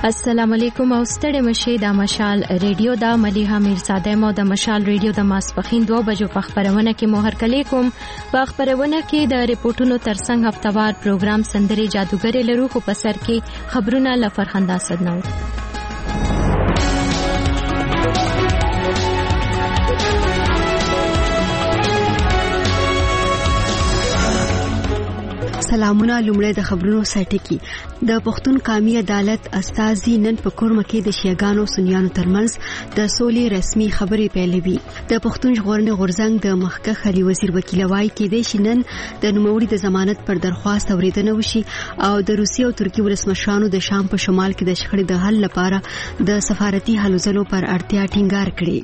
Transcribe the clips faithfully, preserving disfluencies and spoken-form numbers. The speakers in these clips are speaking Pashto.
السلام علیکم او ستړي مشه د مشال ریډیو د مليحه میرزاده مو د مشال ریډیو د ماسپخین دوه بجو په خبرونه کې مهر کلی کوم په خبرونه کې د ریپورتونو ترڅنګ هفتوار پروګرام سندري جادوګر لرو خو په سر کې خبرونه لفرخنده صدنو سلامونه. لومړی د خبرونو سرټکی. د پښتون قومي عدالت استازي نن په کورمه کې د شیعاګانو سنیانو ترمنځ د سولې رسمي خبرې پیلوي. د پښتون ژغورنې غورځنګ د مخکښ علي وزیر وکیل وایي کې د شینن د نوموړي د ضمانت پر درخواست اوریدنه وشي او د روسیې او ترکیې ولسمشرانو د شام په شمال کې د شخړې د حل لپاره د سفارتي هلو ځلو پر اړتیا ټینګار کړي.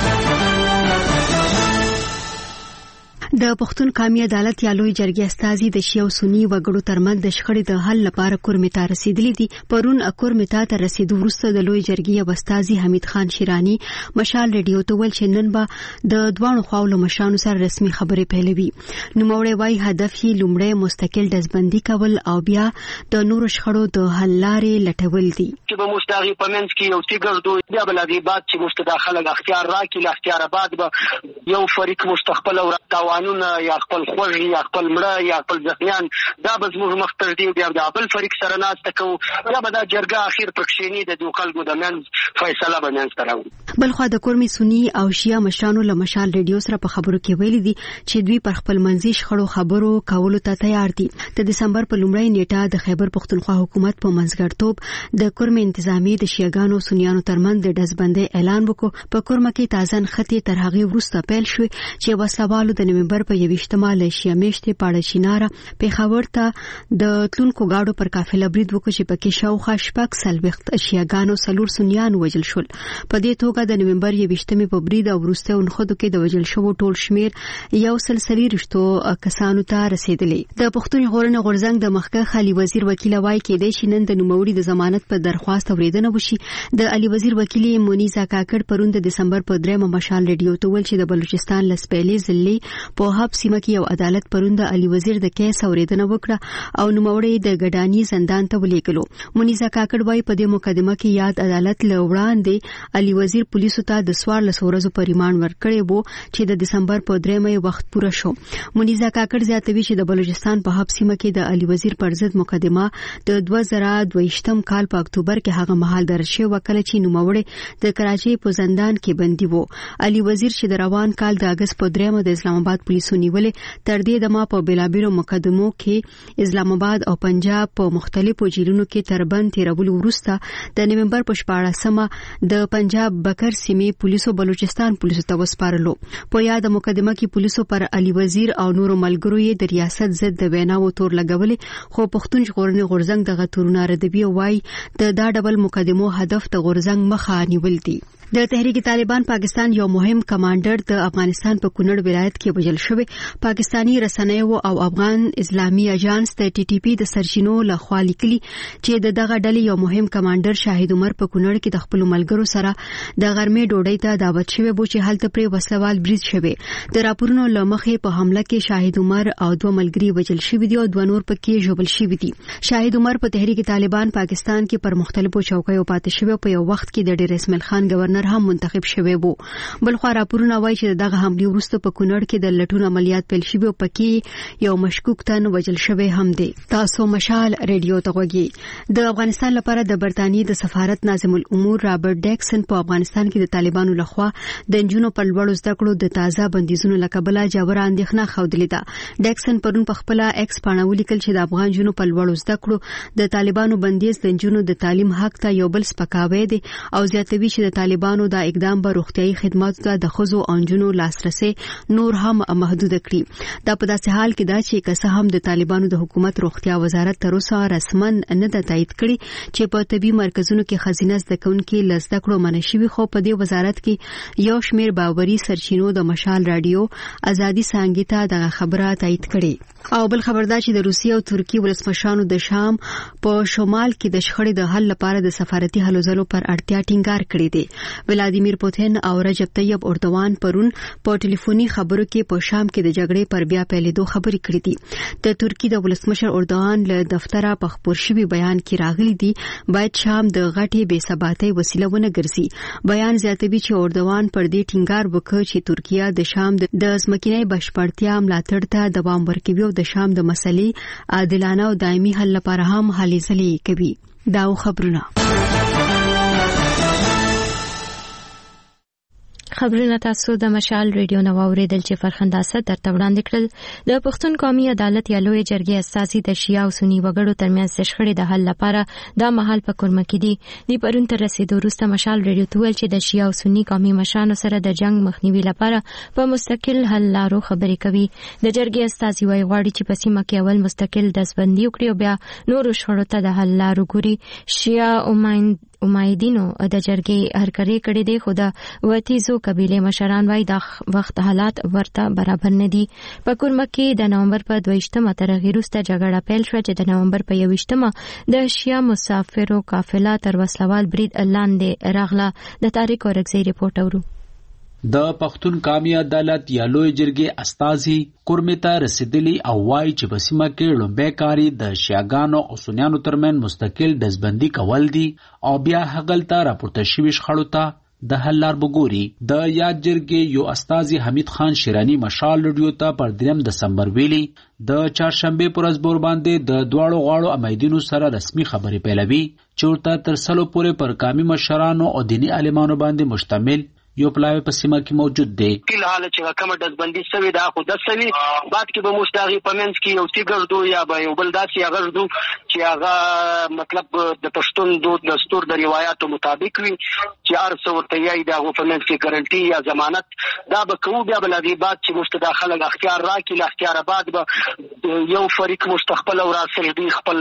د پښتون قومي عدالت یا لوی جرګې استازي د شیعه او سنی وګړو ترمنځ د شخړې د حل لپاره کورمه ته رسیدلي دي. پرون کورمه ته رسیدو وروسته د لوی جرګې استازي حمید خان شیرانی مشال ریډیو ته ول چې نن به د دوانو خواولو مشرانو سره رسمي خبرې پیلوي. نوموړی وايي هدف یې لومړی مستقل دزبندي کول او بیا د نورو شخړو د حل لارې لټول دي. چې به مستغی پمنځ کې یو تیګر دوی بیا بل دی بعد چې مستداخله اختیار راکې اختیار آباد به یو فریق مستقبل او قانون یا خپل خوږ یا خپل مړه یا خپل ځخیان دا به زموږ مختر دی بیا د بل فریق سره ناسته کو یا به دا جرګه اخیر پکښینی د دوه خلکو د منځ فیصله بنځ کراوه. بل خو د کورمي سنی او شیعه مشرانو له مشال ریډیو سره په خبرو کې ویلي دي چې دوی پر خپل منځي شخړو خبرو کولو ته تیار دي. د دسمبر په لومړۍ نیټه د خیبر پختونخوا حکومت په منځګړتوب د کورمي انتظامی د شیعاګانو سنیانو ترمنځ د دزبندۍ اعلان وکړ. په کورمه کې تازه خطي تر هغه وروسته پیل شو چې وسلوالو د نومبر په یوشتمه له شیامشته پاړه چیناره پیښور ته د تلونکو گاډو پر قافله برید وکړ چې پکې شاوخوا شپږ سلويخت شیعاګانو سلور سنیان وجل شول. په دې توګه د نومبر یوشتمه په برید او وروسته انخودو کې د وجل شوو ټول شمیر یو سلسلي رښتو کسانو ته رسیدلی. د پښتون ژغورنې غورځنګ د مخکښ علي وزیر وکیل وایي کې د شینن د نوموړي د ضمانت په درخواست اوریدنه وشي. د علي وزیر وکیل مونیزا کاکړ پرون د دسمبر په درېمه مشال ریډیو ته ول چې د بلوچستان لسپېلې ضلع په هب سیمه کې یو عدالت پرون د علي وزیر د کیس اوریدنه وکړه او نوموړی د ګډانی زندان ته ولېږلو. مونیزا کاکړ وايي په دې مقدمه کې یاد عدالت له وړاندې علي وزیر پولیسو ته د سوار لسورزو په ریماند ورکړی وو چې د دسمبر په درېمه وخت پوره شو. مونیزا کاکړ زیاتوي چې د بلوچستان په هب سیمه کې د علي وزیر پر ضد مقدمه د دوه زره دوهشتم کال په اکتوبر کې هغه مهال درج شوه وکړه چې نوموړی د کراچۍ په زندان کې بندي وو. علي وزیر چې د روان کال د اگست په درېمه د اسلام آباد پولیسو نیولې تر دې دمه په بلابیرو مقدمو کې اسلام آباد او پنجاب په مختلفو جیلونو کې تربند تیرول وروسته د نومبر په شپاړسمه د پنجاب بکر سیمې پولیسو بلوچستان پولیسو ته وسپارلو. په یاد مقدمه کې پولیسو پر علي وزیر او نورو ملګرو یې د ریاست ضد د ویناو تور لګولې خو پښتون ژغورنې غورځنګ دغه تورونه ردوي او وايي د دا ډبل مقدمو هدف د غورځنګ مخه نیول دي. د تحریک طالبان پاکستان یو مهم کمانډر د افغانستان په کونړ ولایت کې وژل شوی. پاکستانی رسنیو او افغان اسلامي اژانس د ټي ټي پی د سرچینو له خوا لیکلي چې د دغه ډلې یو مهم کمانډر شاهد عمر په کونړ کې د خپل ملګرو سره د غرمې ډوډۍ ته دعوت شوی بو چې هلته پرې وسلوال بریز شوی. د راپورونو له مخې په حمله کې شاهد عمر او دوه ملګري وژل شوی دي او دوه نور پکې ژوبل شوی دي. شاهد عمر په تحریک طالبان پاکستان کې پر مختلفو چوکیو پاتې شوی په یو وخت کې د ډیر اسماعیل خان گورنر هم منتخب شوی وو. بل خو راپورونه وایي چې دغه حمله وروسته په کونړ کې د لټون عملیات پیل شوی او پکې یو مشکوک تن وژل شوی هم دی. تاسو مشال ریډیو ته غوږی. د افغانستان لپاره د برتانیې د سفارت ناظم الامور رابرټ ډیکسن په افغانستان کې د طالبانو لخوا د نجونو په لوړو زده کړو د تازه بندیزونو لکبله جوړه اندېښنه خوده ده. ډیکسن پرون په خپل ایکس باندې ولیکل چې د افغان جنونو په لوړو زده کړو د طالبانو بندیز د نجونو د تعلیم حق ته یو بل سپکاوی دی او زیاتوي چې د طالبانو د اقدام به روغتيایي خدماتو ته د خزو او نجونو لاسرسي نور هم محدود کړي. دا په داسې حال کې دا چې کسه هم د طالبانو د حکومت روغتیا وزارت تر اوسه رسماً نه د تایید کړي چې په طبي مرکزونو کې خزینه زده کوونکي لزده کړو منشي خو په دې وزارت کې یو شمیر باوري سرچینو د مشال رادیو ازادي سانګي ته د خبره تایید کړي. او بل خبردار چې د روسیې او ترکیې ولسمشرانو د شام په شمال کې د شخړې د حل لپاره د سفارتي هلو ځلو پر اړتیا ټینګار کړی دی. ولادیمیر پوتین او رجب طیب اردوان پرون په ټلیفوني خبرو کې په شام کې د جګړې پر بیا پیلېدو خبرې کړې دي. د ترکی د ولسمشر اردوان له دفتره په خبر شوی بیان کې راغلي دي باید شام د غټي بې ثباتۍ وسیله ونه ګرځي. بیان زیاتوي چې اردوان پر دې ټینګار وکړ چې ترکیه د شام د ځمکنۍ بشپړتیا ملاتړ ته دوام ورکوي او د شام د مسلې عادلانه او دایمي حل لپاره هم هلې ځلې کوي. دا خبرونه خبرونه تاسو د مشال ریډیو نو اوریدل چې فرخنداسه درته وړاندې کړل. د پښتون قومي عدالت یا لوی جرګې اساسي د شیا او سنی وګړو ترمنځ د شخړې د حل لپاره د محل په کورمه کې دي. د پرون تر رسیدو وروسته مشال ریډیو ته ویل چې د شیا او سنی قومي مشرانو سره د جنگ مخنیوي لپاره په مستقل حل لارو خبرې کوي. د جرګې اساسي وايي غواړي چې په سیمه کې اول مستقل دسبندي وکړي او بیا نور شخړو ته د حل لارو ګوري. شیا اومایند امایدینو د جرګې هرکړې کړې دي خو د وتیزو قبیله مشران وايي د وخت حالات ورته برابر نه دي. په کورمه کې د نومبر په دویشتمه ترغیر وروسته جګړه پیل شوه چې د نومبر په یویشتمه د شیا مسافرو قافله تر وسلوال برید لاندې راغله. د تاریخ اورګزی رپورټ اورو. د پښتون قومي عدالت یا لوی جرګې استازي کورمه ته رسیدلی او وايي چې په سیمه کې لومبه کاری د شیاګانو او سنیانو ترمن مستقل دزبندي کول دي او بیا هغلته راپورته شوي شخړو ته د حل لار وګوري. د یاد جرګې یو استازي حمید خان شیرانی مشال رادیو ته پر دریم دسمبر ویلي د چهارشنبه پر ورځ بور باندې د دواړو غاړو امیدونو سره رسمي خبرې پیلوي چې ورته تر سلو پورې پر قومي مشرانو او دینی عالمانو باندې مشتمل یو پلاوی په سیمه کې موجود دی. فلحال چې کومه دزبندي سوي دا خو د سوي بعد کې به مستغی پمنس کې یو تیګردو یا به یو بل داسې غردو چې هغه مطلب د پښتون دود دستور د روایتو مطابق وي چې هر څو ورته یې دا غو پمنس کې ګارانټي یا ضمانت دا به کوو. بیا بل دی بعد چې مستداخله اختیار راکړي ل اختیار بعد به یو فریق مستقبل او راسل دی خپل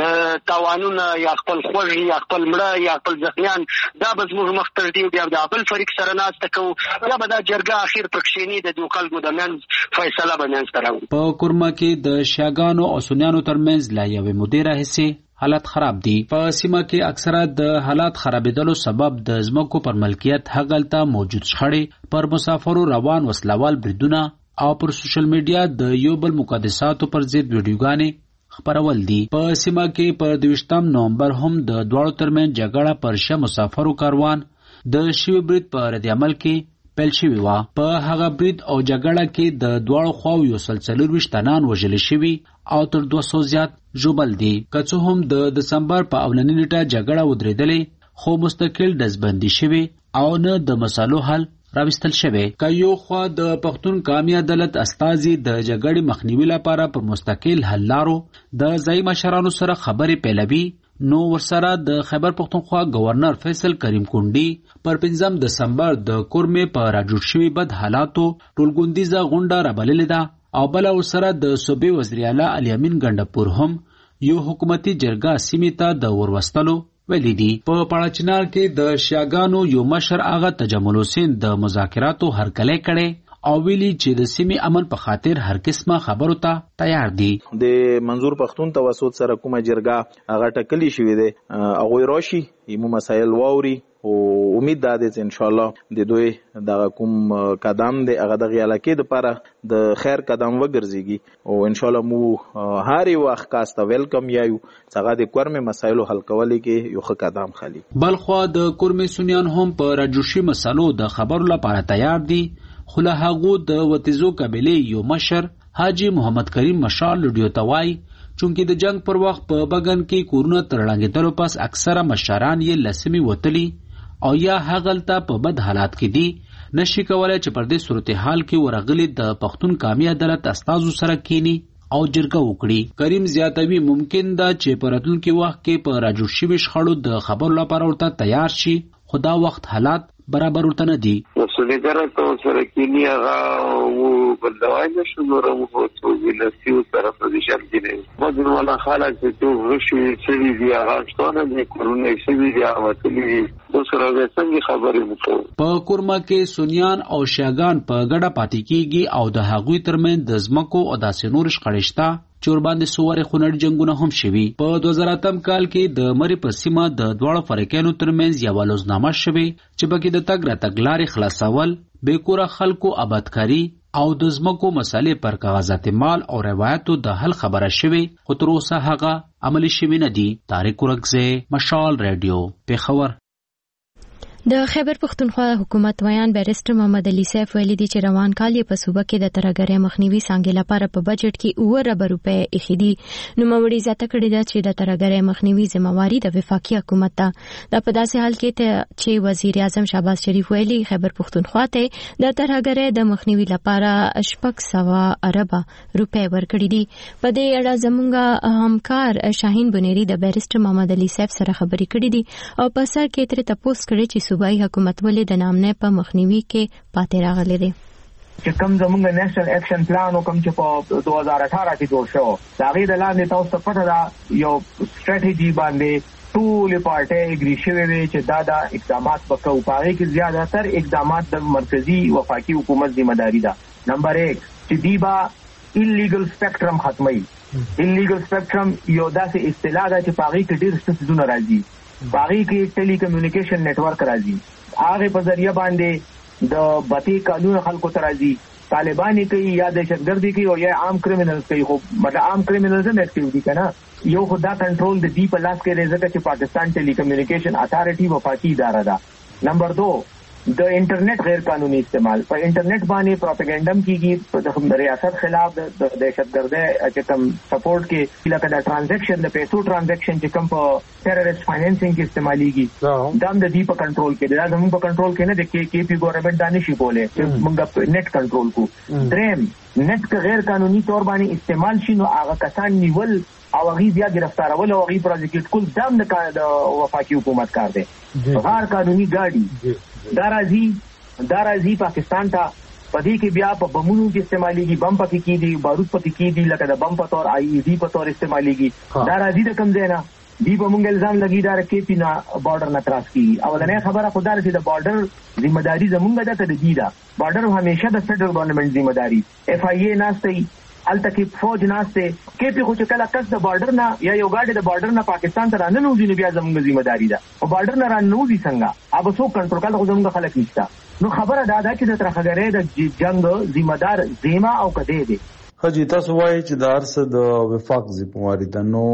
توانونه یا خپل خوږ یا خپل مړه یا خپل ځخیان دا به زموږ مخ تر دی بیا د بل فریق سره ناسته کو یا به دا جرګه اخیر پکښینی د دوه خلکو د منځ فیصله باندې ستراو. په کورمه کې د شیاګانو او سنیانو ترمنځ لا یو مدیره حصے حالت خراب دي. په سیمه کې اکثره د حالات خرابېدلو سبب د ځمکو پر ملکیت هغلته موجود شخړې پر مسافرو روان وسلوال بریدونه او پر سوشل میډیا د یو بل مقدساتو پر ضد ویډیوګانې خبرول دي. په سیمه کې په دویشتم نومبر هم د دواړو ترمنځ جګړه پر شه مسافرو کاروان د شیو برید په رد عمل کې پیل شوی و. په هغه برید او جګړه کې د دواړو خواو یو سلسله ویشت تنان وژل شوي او تر دوه سوه زیات ژوبل دي. که څه هم د دسمبر په اولنۍ نیټه جګړه ودرېدلې خو مستقل دزبندي شوي او نه د مسالو حل راوستل شوی. که یو خوا د پښتون قومي عدالت استازي د جګړې مخنیوي لپاره پر مستقل حل لارو د ځای مشرانو سره خبرې پیلوي نو ورسره د خیبر پختونخوا گورنر فیصل کریم کونډي پر پنځم دسمبر د کورمه په راجوړ شوي بد حالاتو ټولګوندیزه غونډه رابللې ده او بل ورسره د صوبې وزیر اعلی علي امین ګندپور هم یو حکومتي جرګه سیمې ته د وروستلو ویلي دي. په پاړچنار کې د شیاګانو یو مشر آغا تجمل حسین د مذاکراتو هرکلی کړي او ویلي چې د سیمې امن په خاطر هر قسمه خبرو ته تیار دي. د منظور پښتون توسط سره کومه جرګه هغه ټکلی شوې ده هغه راشي یمو مسایل واوري او امید ده چې ان شاء الله د دوی د کوم قدم د هغه د علاقې لپاره د خیر قدم وګرځيږي او ان شاء الله مو هاري وخت کاسته ویلکم یایو څنګه د کورمه مسایل حل کولو کې یو ښه قدم خالي. بلخو د کورمه سنیان هم په راجوشي مسالو د خبرو لپاره تیار دي خو له هغو د وتیزو قبیله یو مشر حاجی محمد کریم مشال لډیو توای چونکی د جنگ پر وخت په بغن کې کورونه ترړانګېدلو پس اکثره مشران یې لسمی وتلی او یا هغلته په بد حالات کې دي نشي کولای چې پر دې صورتحال کې ورغلي د پښتون قومي عدالت استازو سره کینی او جرګه وکړي. کریم زیاتوي ممکن ده چې په راتلونکي وخت کې په راجوړ شوي شخړو د خبرو لپاره ورته تیار شي خو دا وخت حالات برابر ورته نه دي. مسؤلیت تو سره کینی هغه او بلدوای نشو نور مو څو ویلسیو سره پوزیشن کې نه مودن ولا خلک چې تو رشي سوي دی هغه څونه نه کورونه سوي دی او تللی د سره څنګه خبرې وکړو. په کورما کې سنیان او شیاګان په ګډه پاتې کیږي او د هغوی ترمن د زمکو او د سنور شخړشتا چې ورباندې سوار خونړ جنگونه هم شوي. په دوه زره اتم کال کې د مری په سیمه د دواړو فریقینو ترمنځ یو لوزنامه شوي چې پکې د تګ راتګ لارې خلاصول، بیکوره خلکو آبادکاري او د ځمکو مسالې پر کاغذات مال او روایتو د حل خبره شوي، خو تر اوسه هغه عملي شوي نه دي. طارق ورکزی، مشال ریډیو، پیښور. د خیبر پختونخوا حکومت ویان بیرسټر محمد علي سیف ویلي دي چې روان کال یې په صوبه کې د ترهګرۍ مخنیوي څانګې لپاره په بجټ کې اوه اربه روپۍ ایښي دي. نوموړي زیاته کړې ده چې د ترهګرۍ مخنیوي ذمہواري د وفاقي حکومت ده. دا په داسې حال کې چې وزیر اعظم شهباز شریف ویلي خیبر پختونخوا ته د ترهګرۍ د مخنیوي لپاره شپږ سوه اربه روپۍ ورکړي دي. په دې اړه زموږ همکار شاهین بنيري د بیرسټر محمد علي سیف سره خبرې کړې دي او په سر کې ترې تپوس کړي چې صوبایي حکومت ولې د نامنه په مخنیوي کې پاتې راغلي دي. چې کوم زموږ نېشنل اکشن پلان او کوم چې په دوه هزار اټھارہ کې جوړ شو، دا غي د لاندې تاسو ته پته ده یو ستراتیژي باندې ټول پارټي اګری شوی وي چې دا د اقدامات وکړو. پاره کې زیاده تر اقدامات د مرکزی وفاقي حکومت ذمہ داری ده. نمبر یک چې دیبا انلیګل سپیکټرم ختمي. انلیګل سپیکټرم یو داسې اصطلاح ده چې پاره کې ډېر څه څه راځي. پاره کې ټیلی کمیونیکیشن نتورک راځي، هغه په ذریعہ باندې د بتی قانون خلکو ترازی طالبان کوي یا دهشتګردي کوي او یا عام کریمینلز کوي. خو مطلب عام کریمینلز هم اکټیویټي کنا یو خدا کنټرول د دی په لاس کې رزق چې پاکستان ټیلی کمیونیکیشن اتھارټي وفاقي اداره ده. نمبر دو د انټرنیټ غیر قانوني استعمال. په انټرنیټ باندې پروپاګاندا کیږي د ریاست خلاف د دهشتګردۍ چې کوم سپورټ کې لکه د ټرانزیکشن د پیسو ټرانزیکشن چې کوم په ټیرریست فاینانسینګ کې استعماليږي دا د دې په کنټرول کې دا زموږ په کنټرول کې نه د کې کې پی ګورنمنت دانشي بوله چې موږ نت کنټرول کو. دریم نت که غیر قانوني تور باندې استعمال شي نو هغه کسان نیول او هغه بیا گرفتارول او هغه پروزیکیوټ کول دام د وفاقي حکومت کار دی. غیر قانوني ګاډي دا راځي دا راځي پاکستان ته پدې کې بیا په بمونو کې استعماليږي، بم پکې کې دي، بارود پکې کې دي، لکه د بم په تور آی ای ډي په تور استعماليږي. دا راځي د کم ځای نه دی په مونږ الزام لګي دا رکې پینا بارډر نه تراس کی. اولنې خبره خدای چې د بارډر ذمہ داری زمونږ ده ته دی دا بارډر همیشه د فدرل ګورنمنت ذمہ داری. اف آی ای ناشته التکی فوج ناشته کې په خو چې کله کس د بارډر نه یا یو ګاډي د بارډر نه پاکستان ته رانه نوځي نو بیا زموږ ذمہ داری ده. او بارډر نه رانه نوځي څنګه اب څو کنټرول کول زموږ خلک نشته. نو خبره دا ده چې د ترخګرې د جنگ ذمہ دار زیما او کده دي. حجی تاسو وایي چې د ارسه د وفاق ذمہواری ده. نو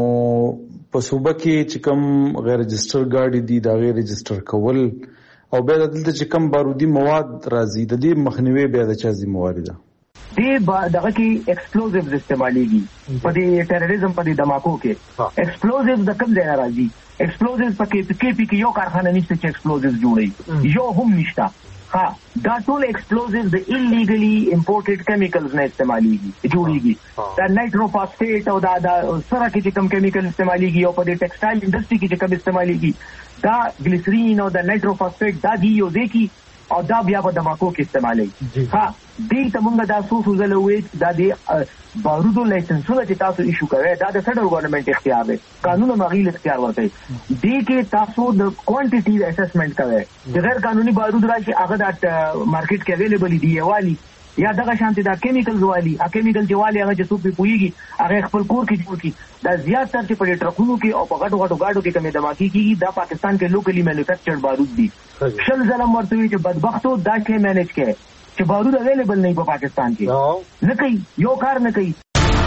په صوبه کې چې کوم غیر رجستر ګاډي دي دا غیر رجستر کول او بیا دلته چې کوم بارودي مواد راځي د دې مخنیوي بیا د چا ذمہواری ده؟ دی دغه کې ایکسپلوزیوز استعماليږي په دې ټیرریزم په دې دماکو کې. ایکسپلوزیوز د کوم ځای راځي؟ ایکسپلوزیوز په کې کې پی کې یو کارخانه نشته چې ایکسپلوزیوز جوړي، یو هم نشته. ها دا ټول ایکسپلوزیوز د انلیګلی امپورټډ کیمیکلز نه استعماليږي جوړيږي. دا نایټروفاسفیټ او دا د سره کې چې کوم کیمیکل استعماليږي او په دې ټیکسټایل انډستری کې چې کوم استعماليږي دا ګلیسرین او دا نایټروفاسفیټ دا دی یو ځکه او دا بیا په دماکو کې استعمالي. ها دې ته موږ دا څو څو زلوې دا د بارودو لایسنسونه چې تاسو ایشو کوي دا د فدرل ګورنمنت اختیار دی، قانون مغیل اختیار ورته. دې کې تاسو د کوانټیټي اسسمنٹ کوي چې غیر قانوني بارود راشي هغه د مارکیټ کې اویلیبل دی والی یا دغه شانتي دا کیمیکلز والی ا کیمیکل چې والی هغه چې څوک پويږي هغه خپل کور کې جوړ کی. دا زیات تر چې په ټرکونو کې او په غټو غټو گاډو کې کمی دماکي کیږي دا پاکستان کې لوکلی مینوفیکچرډ بارود دي. شل ظلم ورته چې بدبختو دا کې مینج کړي چې بارود اویلیبل نه په پاکستان کې نه کوي، یو کار نه کوي.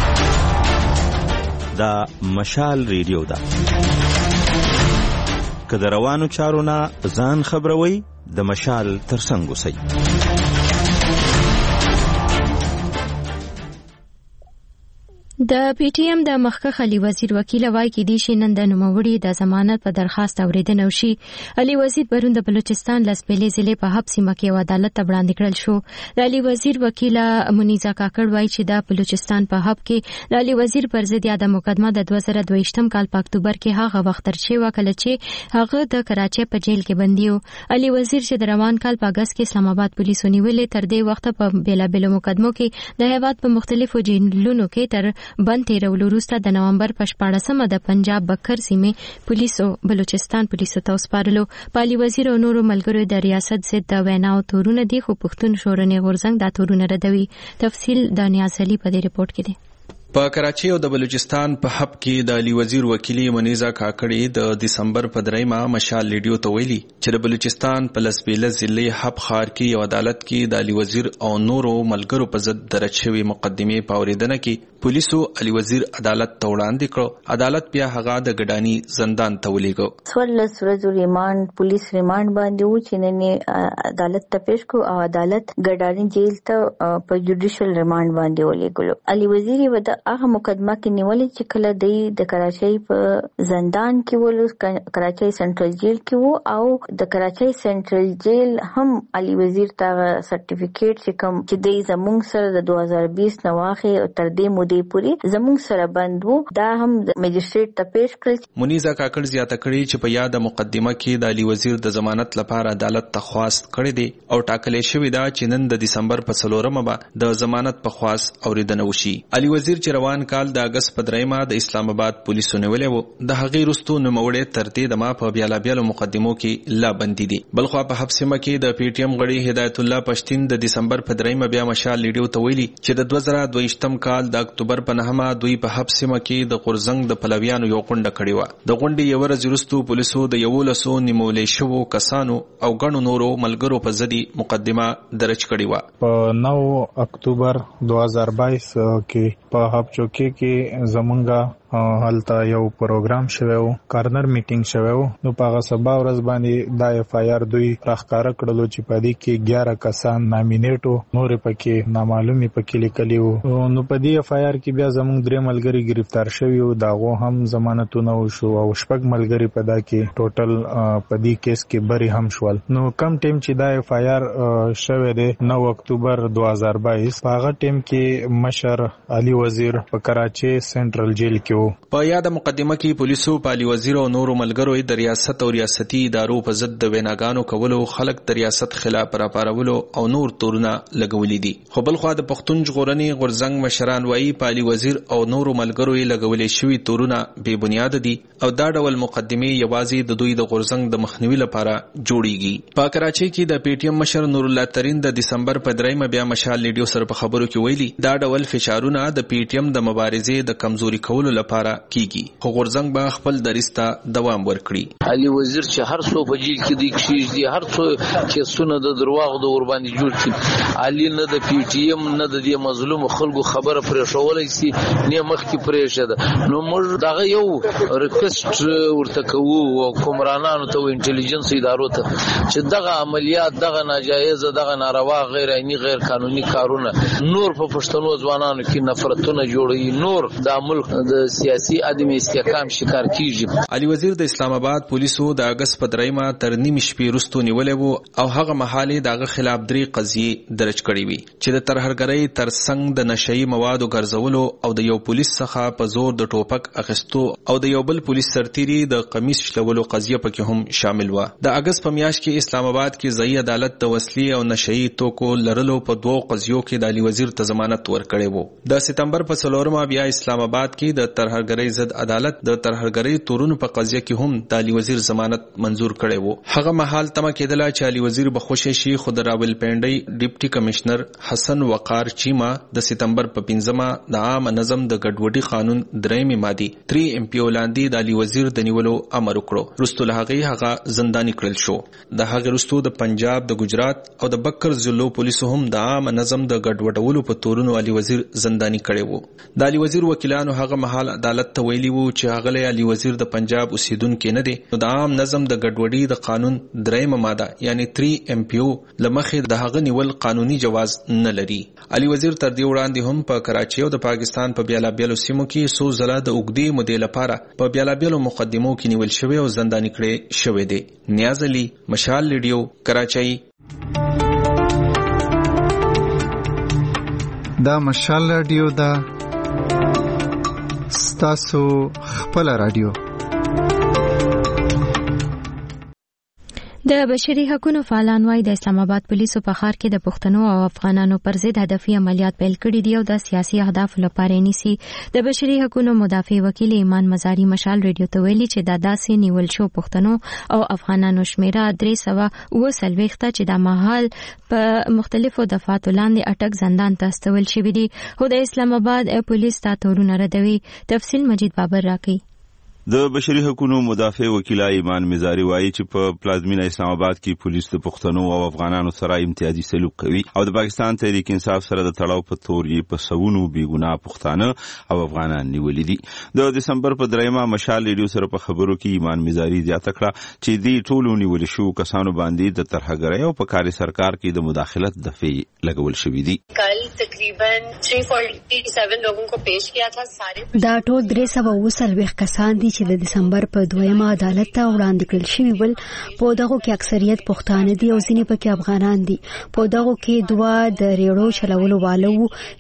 دا مشال ریډیو دا که روانو چارو نه ځان خبروي د مشال ترڅنګ اوسئ. د پی ټی ایم د مخکښ علي وزیر وکیل وای کې دي چې نن د نوموړي د ضمانت په درخواست اوریدنه وشي. علي وزیر پرون د بلوچستان لسپېلې ضلع په حبس سیمه کې عدالت ته وړاندې کړل شو. د علي وزیر وکیل منیزا کاکړ وای چې د بلوچستان په حب کې د علي وزیر پر ضد یاده مقدمه د دوه زره دوه کال په اکتوبر کې هغه وخت تر شوی کله چې هغه د کراچۍ په جیل کې بندي و. علي وزیر چې د روان کال په اگست کې اسلام آباد پولیسو نیولې تر دې وخت په بیلابېلو مقدمو کې د هیواد په مختلفو جیلونو کې تر بند تیرولو وروسته د نومبر په شپاړسمه د پنجاب بکر سیمې پولیسو بلوچستان پولیسو ته وسپارلو. په علي وزیر او نورو ملګرو د ریاست ضد د ویناو تورونه دي خو پښتون شورنې غورځنګ دا تورونه ردوي. تفصیل د نیاز علي په دې ریپورت کې دی. په کراچۍ او د بلوچستان په حب کې د علي وزیر وکیل منیزه کاکړي د دسمبر په دریمه مشال ریډیو ته ویلي چې د بلوچستان په لسبیله ضلع حب ښار کې یو عدالت کې د علي وزیر او نورو ملګرو په ضد درج شوی مقدمه په اورېدنه کې پولیسو علي وزیر عدالت ته وړاندې کړ. عدالت بیا هغه د ګډانی زندان ته ولېږه. څوارلس ورځو ریماند پولیس ریماند باندې و چې نن عدالت ته پیش کو او عدالت ګډانی جیل ته په جوډیشل ریماند باندې ولېږلو. علي وزیر و د هغه مقدمه کې نیولې چې کله د د کراچۍ په زندان کې ولو کراچۍ سنټرل جیل کې وو او د کراچۍ سنټرل جیل هم علي وزیر ته سرټیفیکیټ چې کوم چې د زمونږ سره د دوه هزار بیس نواخه او تر دې مودې پورې زمونږ سره بند وو دا هم مجستریټ ته پیش کړل. منیزه کاکړ زیاته کړي چې په یاد مقدمه کې د علي وزیر د ضمانت لپاره عدالت ته خواست کړی دی او ټاکلې شوې ده چې نن د دسمبر په څلورمه به د ضمانت په خواست اوریدنه وشي. علي وزیر چې روان کال د اگست په دریمه د اسلام آباد پولیسو نیولې وو د هغې وروستو نوموړی تر دې دمه په بیلابیلو مقدمو کې لا بندي دي. بلخوا په حب سیمه کې د پی ټی ایم غړي هدایت الله پښتین د دسمبر په دریمه بیا مشال ریډیو ته ویلي چې د دوه زره دوه کال د اکتوبر په نهمه دوی په حب سیمه کې د غورزنګ د پلویانو یو غونډه کړې وه. د غونډې یو ورځ وروسته پولیسو د یولسو نیمولې شوو کسانو او ګڼو نورو ملګرو په ضد مقدمه درج کړې وه. په نو اکتوبر دوه هزار بایس کې په حب چوکي کې زمونږه هلته یو پروګرام شوی و کارنر میټینګ شوی و نو په هغه سبا ورځ باندې دا اف آی آر دوی راښکاره کړلو چې په دې کې ګیاره کسان نامینیټ وو نورې پکې نامعلومې پکې لیکلي وو نو په دې اف آی آر کې بیا زموږ درې ملګري ګرفتار شوي وو د هغو هم ضمانتونه وشو او شپږ ملګري په دا کې ټوټل په دې کیس کې بری هم شول. نو کم ټیم چې دا اف آی آر شوی دی نو اکتوبر دوه هزار بایس په هغه ټیم کې مشر علي وزیر په کراچۍ سنټرل جیل کې په یاد مقدمه کې پولیسو په علي وزیر او نورو ملګرو د ریاست او ریاستي ادارو په ضد د ویناګانو کولو خلک د ریاست خلاف راپارولو او نور تورونه لګولې دي. خو بل خو د پښتون ژغورنې غورزنګ مشران وایي په علي وزیر او نورو ملګرو یې لګولې شوي تورونه بې بنیاد دي او دا ډول مقدمه یوازې د دوی د غورزنګ د مخنیوي لپاره جوړیږي. په کراچۍ کې د پی ټی ایم مشر نور الله ترین د دسمبر په دریمه بیا مشال ریډیو سره په خبرو کې ویلي دا ډول فشارونه د پی ټی ایم د مبارزې د کمزوري کولو لپاره کیږي خو غورزنګ به خپل دریسته دوام ورکړي. علي وزیر چې هر څو په جیل کې دی کیږي دي هر څو کیسونه د درواغ د ور باندې جوړ کړي علي نه د پی ټی ایم نه د دې مظلوم خلکو خبره پرې شولای سي نه مخ کې پرې شه نو موږ دغه یو ریکوست ورته کوو او کومرانانو ته انټيليجنس ادارو ته چې دغه عملیات دغه ناجایز دغه ناروا غیر عیني غیر قانوني کارونه نور په پښتنو ځوانانو کې نفرتونه جوړوي نور د ملک د سیاسي عدم استحکام شکار کیږي. علي وزیر د اسلام آباد پولیسو د اگست په دریمه تر نیمې شپې وروسته نیولې وو او هغه مهال دغه خلاف درې قضیې درج کړې وي چې د ترهګرۍ ترڅنګ د نشئی موادو ګرځولو او د یو پولیس څخه په زور د ټوپک اخیستو او د یو بل پولیس سرتیري د قمیص شلولو قضیه پکې هم شامل و. د اگست په میاشت کې اسلام آباد کې ځایي عدالت د وسلې او نشئی توکو لرلو په دوو قضیو کې د علي وزیر ته ضمانت ورکړی وو. د سپتمبر په څلورمه بیا اسلام آباد کې د ترهګرۍ ضد عدالت د ترهګرۍ تورونو په قضیه کې هم د علي وزیر ضمانت منزور کړی وو. هغه مهال تمه کېدله چې علي وزیر به خوشی شي خو د راولپنډۍ ډیپټي کمشنر حسن وقار چیما د سپتمبر په پنځمه د عام نظم د ګډوډي قانون درېمې ماده تری ام پی ولاندې د علي وزیر د نیولو امر وکړو. وروسته له هغې هغه زنداني کړل شو. د هغې وروسته د پنجاب د ګجرات او د بکر ضلعو پولیسو هم د عام نظم د ګډوډولو په تورونو علي وزیر زنداني کړی وو. د علي وزیر وکیلانو هغه مهال عدالت ته ویلي وو چې هغه علي وزیر د پنجاب اوسیدونکو نه دی نو د عام نظم د ګډوډۍ د قانون درېمه ماده یعنی تری ام پی او لمخې د هغه نیول قانوني جواز نه لري. علي وزیر تر دې وړاندې هم په کراچۍ او د پاکستان په بیلابیلو سیمو کې څو ځله د اوږدې مودې لپاره په بیلابیلو مقدمو کې نیول شوی او زنداني کړی شوی دی. نیاز علي، مشال ریډیو، کراچۍ. دا مشال ریډیو دا ستاسو خپل رادیو. د بشري حقوقو فعالان وايي د اسلام آباد پولیسو په ښار کې د پښتنو او افغانانو پر ضد هدفي عملیات پیل کړي دي او د سیاسي اهدافو لپاره نیسي. د بشري حقوقو مدافع وکیل ایمان مزاری مشال ریډیو ته ویلي چې دا داسې نیول شو پښتنو او افغانانو شمیره درې سوه اوه څلوېښت چې د مهال په مختلفو دفعاتو لاندې اټک زندان ته استول شوي دي. خو د اسلام آباد پولیس دا تورونه ردوي. تفصیل مجید بابر راکوي. د بشري حقوقو مدافع وکیل ایمان مزاری وایي چې په پلازمینه اسلام آباد کې پولیس د پښتنو او افغانانو سره امتیازي سلوک کوي او د پاکستان تحریک انصاف سره د تړاو په تور یې په سوونو بیګناه پښتانه او افغانان نیولي دي. د دسمبر په دریمه مشال ریډیو سره په خبرو کې ایمان مزاری زیاته کړه چې دې ټولو نیول شو کسانو باندې د ترهګرۍ او په کاري سرکار کې د مداخلت دفعې لګول شوې دي. کل تقریباً تین سو سیاسی لوگوں کو پیش کیا تھا. سارے دا ټول درې سوه اوه څلوېښت کسان دي چې د دسمبر په دویمه عدالت ته وړاندې کړل شوي ول. په دغو کې اکثریت پښتانه دي او ځینې پکې افغانان دي. په دغو کې دوه د ریړو چلولو والو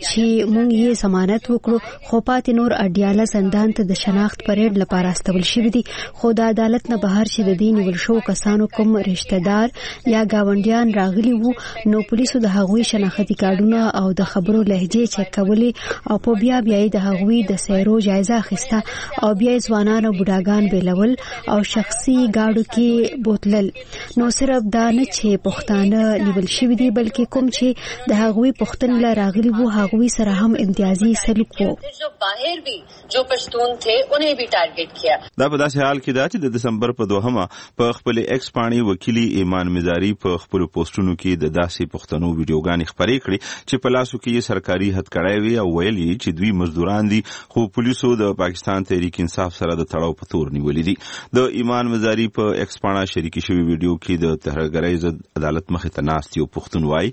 چې مونږ یې ضمانت وکړو خو پاتې نور اډیاله زندان ته د شناخت پریډ لپاره استول شوي دي. خو د عدالت نه بهر چې د دې نیول شوو کسانو کوم رشتہ دار یا گاونډیان راغلي وو نو پولیسو د هغوی شناختی کارډونه او د خبرو لهجې چک کولې او په بیا بیا د هغوی د سیرو جایزه اخیسته او بیا ځوانان او بوډاګان بیلول او شخصي گاډو کې بوتلل. نو صرف دا نه چې پښتانه نیول شوي دي بلکې کوم چې د هغوی پښتون لا راغلي وو هغوی سره هم امتیازي سلوک وو. جو باهر بھی جو پښتون تھے انہیں بھی ټارګټ کیا. دا په داسې حال کې دا چې د دسمبر په دوهمه په خپل ایکس پاڼې وکیلی ایمان مزاری په خپل پوسټونو کې د داسې پښتنو ویډیوګانې خپرې کړې چې په لاسو کې یې سرکاري هتکړۍ وي او ویل یې چې دوی مزدوران دي خو پولیسو د پاکستان تحریک انصاف سره د تړاو په تور نیولې دي. د ایمان مزاری په ایکس پاڼه شریکي شوی ویډیو کې د ترهګرۍ ضد عدالت مخې ته ناست یو پښتون وایي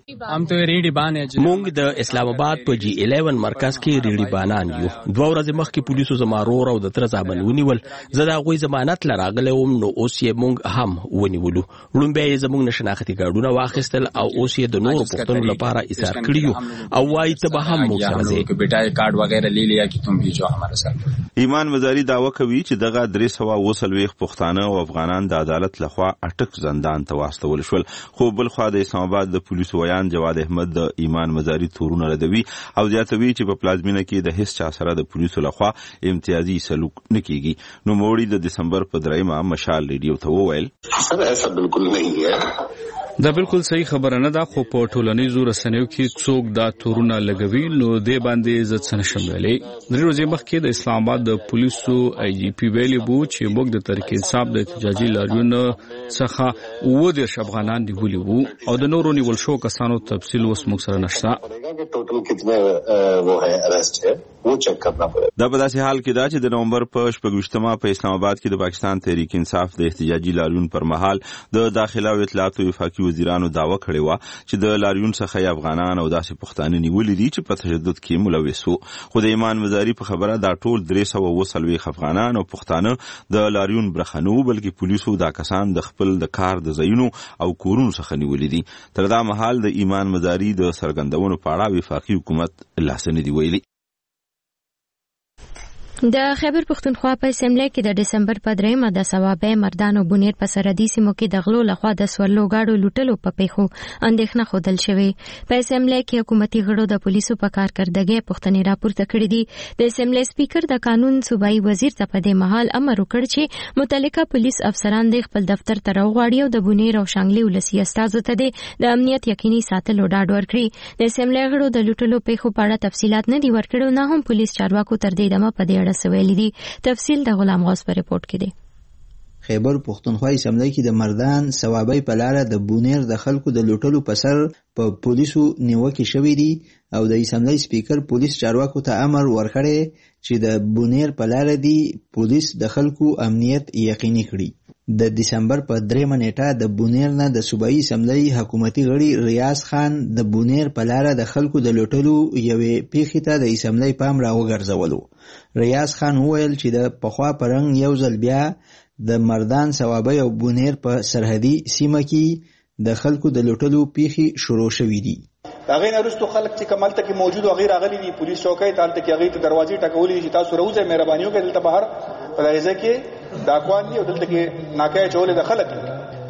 مونږ د اسلام آباد په جی الیون مرکز کې ریډي بانان یو. دوه ورځې مخکې پولیسو زما رور او د تر ځامن ونیول. زه د هغوی ضمانت لراغلی وم نو اوس یې مونږ هم ونیولو. وړومبی یې زموږ نه شناختي کارډونه واخیستل او اوس یې د نورو پښتنو لپاره ایثار کړي یو او وایي ته به هم موږ سره ځې. ایمان مزاری دعوه کوي چې دغه درې سوه اوه څلوېښت پښتانه او افغانان د عدالت لخوا اټک زندان ته واستول شول. خو بل خوا د اسلام آباد د پولیسو ویان جواد احمد د ایمان مزاری تورونه ردوي او زیاتوي چې په پلازمینه کې د هیڅ چا سره د پولیسو لخوا امتیازي سلوک نه کیږي. نو موړي د دسمبر په دریمه مشال ریډیو ته وویل ایسا بالکل نہیں ہے. دا بالکل صحیح خبره نه ده خو په ټولنیزو رسنیو کې څوک دا تورونه لګوي نو دې باندې عزت سره شمولي. درې ورځې مخکې د اسلام آباد د پولیسو ای جی پی ویلي بو چې موږ د تحریک انصاف د احتجاجي لاریون څخه اووه دېرش افغانان نیولي وو او د نورو نیول شوو کسانو تفصیل اوس موږ سره نشته. دا په داسې حال کې دا چې د نومبر په شپږویشتمه په اسلام آباد کې د پاکستان تحریک انصاف د احتجاجي لاریون پر مهال د داخله او اطلاعات او وفاقي وزیرانو دعوه کړې وه چې د لاریون څخه افغانان او داسې پښتانه نیولي دي چې په تشدد کې ملوث وو. خو د ایمان مزاری په خبره دا ټول درې سوه اوه څلوېښت افغانان او پښتانه د لاریون برخه نه وو بلکې پولیسو دا کسان د خپل د کار د ځایونو او کورونو څخه نیولي دي. تر دا مهال د ایمان مزاری د څرګندونو په اړه وفاقي حکومت لاس نه دی ویلي. د خیبر پښتونخوا په اسمبلی کې د دسمبر په دریمه د ثوابه مردان او بونیر په سرحدي سیمو کې د غلو لخوا د سورلو گاډو لوټلو په پیښو اندېښنه ښودل شوې. په اسمبلی کې حکومتي غړو د پولیسو په کارکردګۍ پوښتنې راپورته کړې دي. د اسمبلی سپیکر د قانون صوبایي وزیر ته په دې مهال امر وکړ چې متعلقه پولیس افسران د خپل دفتر ته راوغواړي او د بونیر او شانګلي ولسي استازو ته د امنیت یقیني ساتلو ډاډ ورکړي. د اسمبلی غړو د لوټلو پیښو په اړه تفصیلات نه دي ورکړي نه هم پولیس چارواکو تر دې دمه په دې اړه سویلی دي. تفصیل د غلام غوث په ریپورت کې دی. خیبر پښتونخوا اسمبلی کې د مردان ثوابي په لار د بونیر د خلکو د لوټلو په سر په پولیسو نیوکه شوې دي او د اسمبلی سپیکر پولیس چارواکو ته امر ورکړی چې د بونیر په لار دی پولیس د خلکو امنیت یقیني کړي. د دسمبر په دریمه نیټه د بونیر نه د صوبایي اسمبلی حکومتي غړي ریاض خان د بونیر په لار د خلکو د لوټلو یوې پیښې ته د اسمبلی پام راوګرځولو. ریاض خان وویل چې د پخوا پرنګ یو ځل بیا د مردان ثوابي او بونیر په سرحدي سیمه کې د خلکو د لوټلو پیښې شروع شوې دي. هغه نه رسټو خلک چې کمالته کې موجود او غیر اغلی دي پولیس چوکۍ تالته کې هغه ته دروازې ټکولې چې تاسو راوځي مهرباني وکړئ دلته بهر په لایزه کې دا کوان دي او دلته کې ناکای چولې د خلک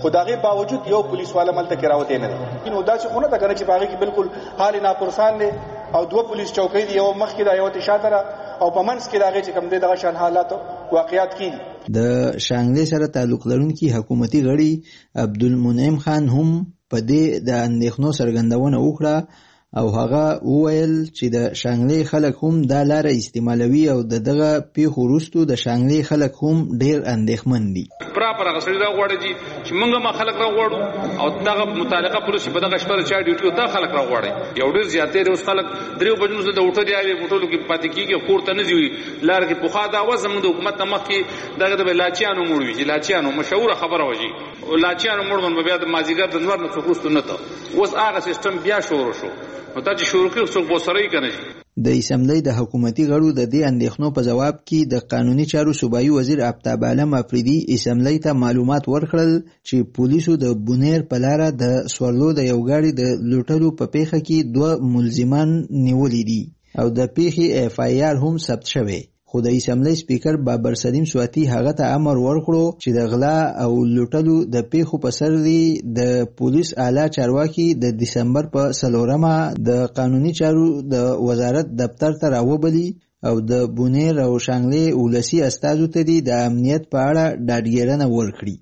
خدای باوجود یو پولیس والا ملته کې راوته نه دي نو دا څه خونه دا کنه چې باغې کې بالکل حال ناپرسان دي او دوه پولیس چوکۍ دي یو مخ کې دا یو تشاته او په منځ کې داږي چې کوم دي دغه شان حالات واقعیات کیږي. د شانګلې سره تعلق لرونکي حکومتي غړي عبدالمنعم خان هم په دې د اندېښنو څرګندونه وکړه او هغه وویل چې د شانګلې خلک هم دا لاره استعمالوي او د دغه پیښو وروسته د شانګلې خلک هم ډېر اندېښمن دي. پراپر هغه سړي راغواړي چې موږ ما خلک راغواړو او دغه متعلقه پولیس په دغه شپه چا ډیوټي دا خلک راغواړي یو ډېر زیاتې اوس خلک دریو بجو د وټو دی او وټولو کې پاتې کیږي کور ته نه ځي لار کې پوخا دا وزم د حکومت نه مخکې دغه د لاچیانو موړ وی چې لاچیانو مشهور خبره وږي لاچیانو موړ بیا د مازیګر د نور نه څوک نه ته اوس هغه سیستم بیا شروع شو نو دا چې شروع کړو څوک بوسرای کنه. د اسمبلی د حکومتي غړو د دې اندېښنو په جواب کې د قانوني چارو صوبایي وزیر آفتاب عالم افریدي اسمبلی ته معلومات ورکړل چې پولیسو د بونیر په لاره د سورلو د یو غاړي د لوټلو په پیښه کې دوه ملزمان نیولي دي او د پیښې اف آی آر هم ثبت شوی. خو د اسمبلی سپیکر بابر سلیم سواتی هغه ته امر ورکړو چې د غلا او لوټلو د پیښو په سر دی د پولیس اعلی چارواکي د دسمبر په څلورمه د قانوني چارو د وزارت دفتر ته راوبلي او د بونیر او شانګلې ولسی استازو ته د امنیت په اړه ډاډګیرنه ورکړي.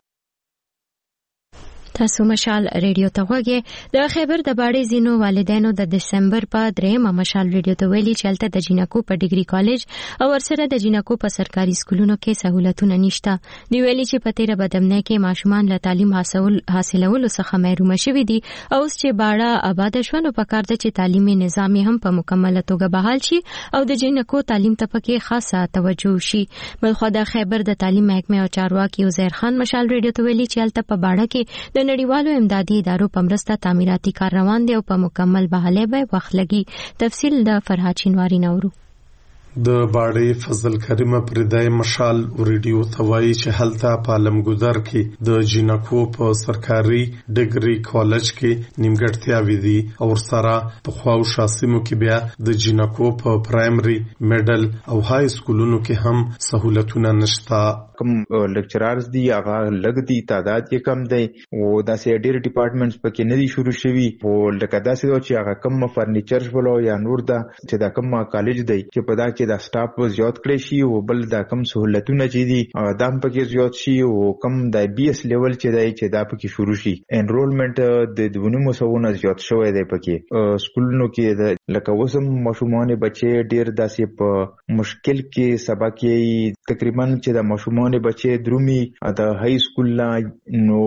تاسو مشال ریډیو ته وګورئ. د خیبر د باړې زینو والدینو د دسمبر په درېمه مشال ریډیو ته ویلي چې هلته د جینکو په ډیګري کالج او ورسره د جینکو په سرکاري سکولونو کې سہولتونه نشته. دی ویلي چې په تیره بدمنۍ کې ماشومان له تعلیم حاصل حاصلولو څخه محروم شوي دي او اوس چې باړه آباد شوه نو پکار ده چې تعلیمي نظام هم په مکمله توګه بحال شي او د جینکو تعلیم ته پکې خاصه توجه شي. بلخو د خیبر د تعلیم محکمې او چارواکي عزیر خان مشال ریډیو ته ویلي چې هلته په باړه کې د نړیوالو امدادي ادارو په مرسته تعمیراتي کار روان دی او په مکمل بحالۍ به وخت لګي. تفصیل د فرهاد چینواری نورو. د باړې فضل کریم پردای مشال ریډیو توای چې هلته په علمګذر کې د جینکو په سرکاري ډیګري کالج کې نیمګړتیاوې دي او سره په خواو شاسمو کې بیا د جینکو په پرایمري میډل او های سکولونو کې هم سہولتونه نشته. کم لیکچرارز دي هغه لږ دي تعداد یې کم دی او داسې ډېر ډپارټمنټس پکې نه دي شروع شوي او لکه داسې چې هغه کم فرنیچر شولو یا نور دا چې دا کم کالج دی چې په دا کې دا سټاف زیات کړی شي او بل دا کم سہولتونه چې دي دا هم پکې زیات شي او کم د بي اس لیول چې دی چې دا پکې شروع شي. انرولمنټ د دوه نیم سوونه زیات شوی دی پکې سکولونو کې لکه وسم ماشومان بچي ډېر داسې په مشکل کې سبق یې تقریبا چې د ماشومان بچي درومي د های سکول لا نو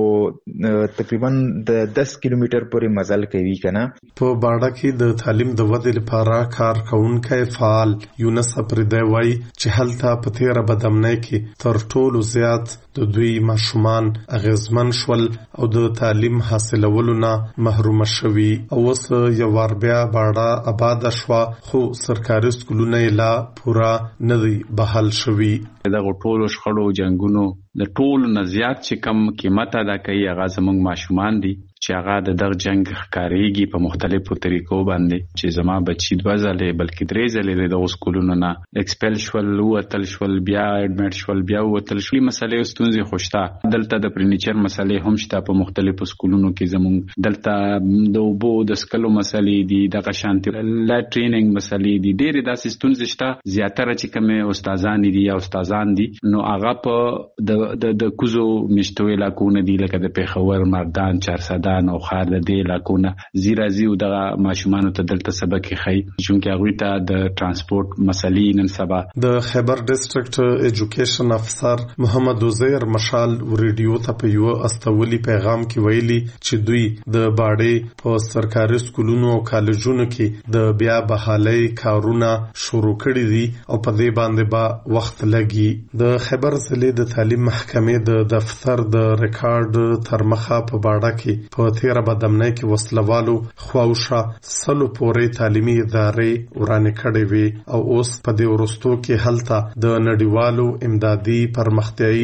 تقریبا د دس کیلومتر پورې مزل کوي کنه. په باړه کې د تعلیم د ودې لپاره کار کوونکي فعال یونس پردای وای چې هلته په تیره بدمنۍ کې تر ټولو زیات د دوی ماشومان اغیزمن شول او د تعلیم حاصلولو نه محروم شوي او اوس یو ور بیا باړه آباد شوه خو سرکاري سکولونه لا پورا نه دی بحال شوي. دغه ټولو شخړو جنگونو د ټولو نه زیات چې کم قیمت ادا کوي هغه زموږ ماشومان دي چې هغه د دغه جنگ ښکاریږي په مختلفو طریقو باندې چې زما بچی دوه ځلې بلکې درې ځلې د سکولونو نه ایکسپل شول وتل شول بیا اډمټ شول بیا وتل شول. مسلې ستونزې خوشته دلته د فرنیچر مسلې هم شته په مختلفو سکولونو کې زموږ دلته د اوبو د سکلو مسلې دي دغه شانتي لټریننګ مسلې دي ډېرې داسې ستونزې شته. زیاتره چې کومه استادان دي یا استادان دي نو هغه په د د کوزو مشتوي علاقونه دي لکه د پیښور مردان چارسدان او خار د دې علاقونه زیرا زیو د ماشومان ته دلته سبق خي چې هغه ته د ترانسپورت مسلې نن سبا. د خیبر ډیسټریکټ ایجوکیشن افسر محمد عزیر مشال ریډیو ته په یو استولي پیغام کې ویلي چې دوی د باړې په سرکاري سکولونو او کالجونو کې د بیا بحالۍ کارونه شروع کړي دي او په دې باندې با وخت لګي. د خیبر ضلع د تعلیم محکمې د دفتر د ریکارډ تر مخه په باړه کې په تیره بدمنۍ کې وسلوالو خواوشا سلو پورې تعلیمي ادارې ورانې کړې وي او اوس په دې وروستو کې هلته د نړیوالو امدادي پرمختیایي ادارو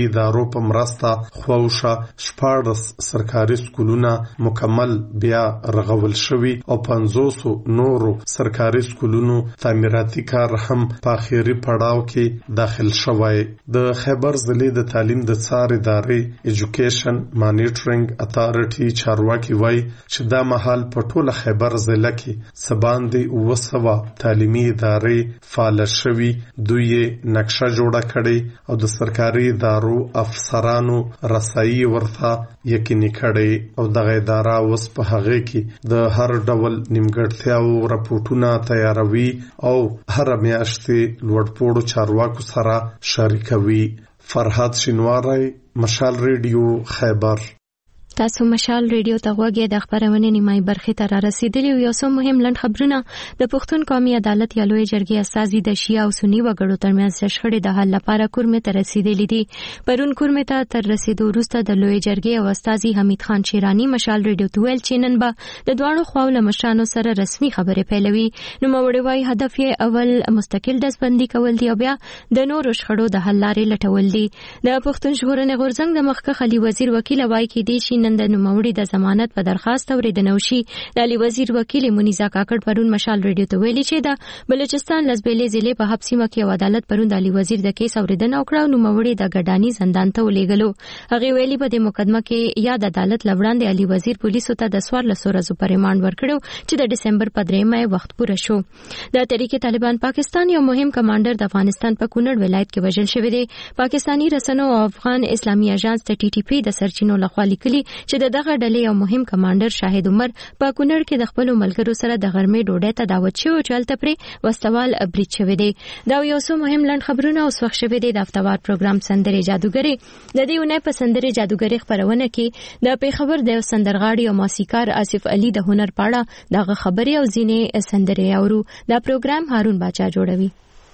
ادارو په مرسته خوښه شپږ سرکاري سکولونه مکمل بیا رغول شوي او پنځوس نورو سرکاري سکولونو تعمیراتي کار هم په اخیری پړاو کې داخل شوی. د خیبر ضلع د تعلیم د څار ادارې ایجوکیشن مانیټرینګ اتارټي چارواکي وایي چې دا مهال په ټوله خیبر ضلع کې سباندې وسوه تعلیمي ادارې فعال شوي. دوی نقشه جوړه کړې او د سرکاري ادارو افسرانو رسایي ورته یقیني کړي او دغه اداره اوس په هغه کې د هر ډول نیمګړتیاو راپورټونه تیاروي او هر میاشتې لوړپوړو چارواکو سره شریکوي. فرحات شینواری، مشال ریډیو، خیبر. تاسو مشال ریډیو ته غوږی د خبرونه نیمای برخه ته را رسیدلی یو څو مهم لند خبرونه. د پښتون قومي عدالت یا لوی جرګې اساسي د شیعه او سنی وګړو ترمنځ شخړې د حل لپاره کورمه ته رسیدلې دي. پرون کورمه ته تر رسیدو وروسته د لوی جرګې او استاذي حمید خان شیرانی مشال ریډیو ته ویل چې نن به د دوه خواو له مشرانو سره رسمي خبرې پیلوي. نو موړی وايي هدف یې اول مستقل دسبندي کول دی او بیا د نورو شخړو د حل لارې لټول دي. د پښتون ژغورنې غورځنګ د مخکښ علي وزیر وکیل وايي کې دي نن د نوموړي د ضمانت په درخواست اوریدنه وشي. د علي وزیر وکیل منیزا کاکړ پرون مشال ریډیو ته ویلي چې د بلوچستان لزبېلې ضلع په حبسیمه کې عدالت پرون د علي وزیر د کیس اوریدنه وکړه او نوموړي د ګډانی زندان ته ولېږلو. هغه ویلي په دې مقدمه کې یا د عدالت لوړاندې علي وزیر پولیسو ته د سوار لسو ورځو پر ریماند ورکړو چې د ډسمبر په درېیمه وخت پوره شو. د تحریک طالبان پاکستان یو مهم کمانډر د افغانستان په کونړ ولایت کې وژل شوی دی. پاکستانی رسنیو او افغان اسلامي اژانس ته ټي ټي پی د سرچینو لخوا لیکلي چې د دغه ډلې یو مهم کمانډر شاهد عمر په کونړ کې د خپل ملګرو سره د غرمې ډوډۍ ته دعوت شوی او چلته پرې وستوال برید شوی دی. دا یو څو مهم لند خبرونه اوس وخت شوی دی. د هفتوار پروګرام سندرې جادوګری د دې ونې په سندرې جادوګری خبرونه کې د پیښور د سندرغاړي او موسیقار آصف علي د هنر پاړه دغه خبرې او ځینې سندرې اورو. دا پروګرام هارون باچا جوړوي.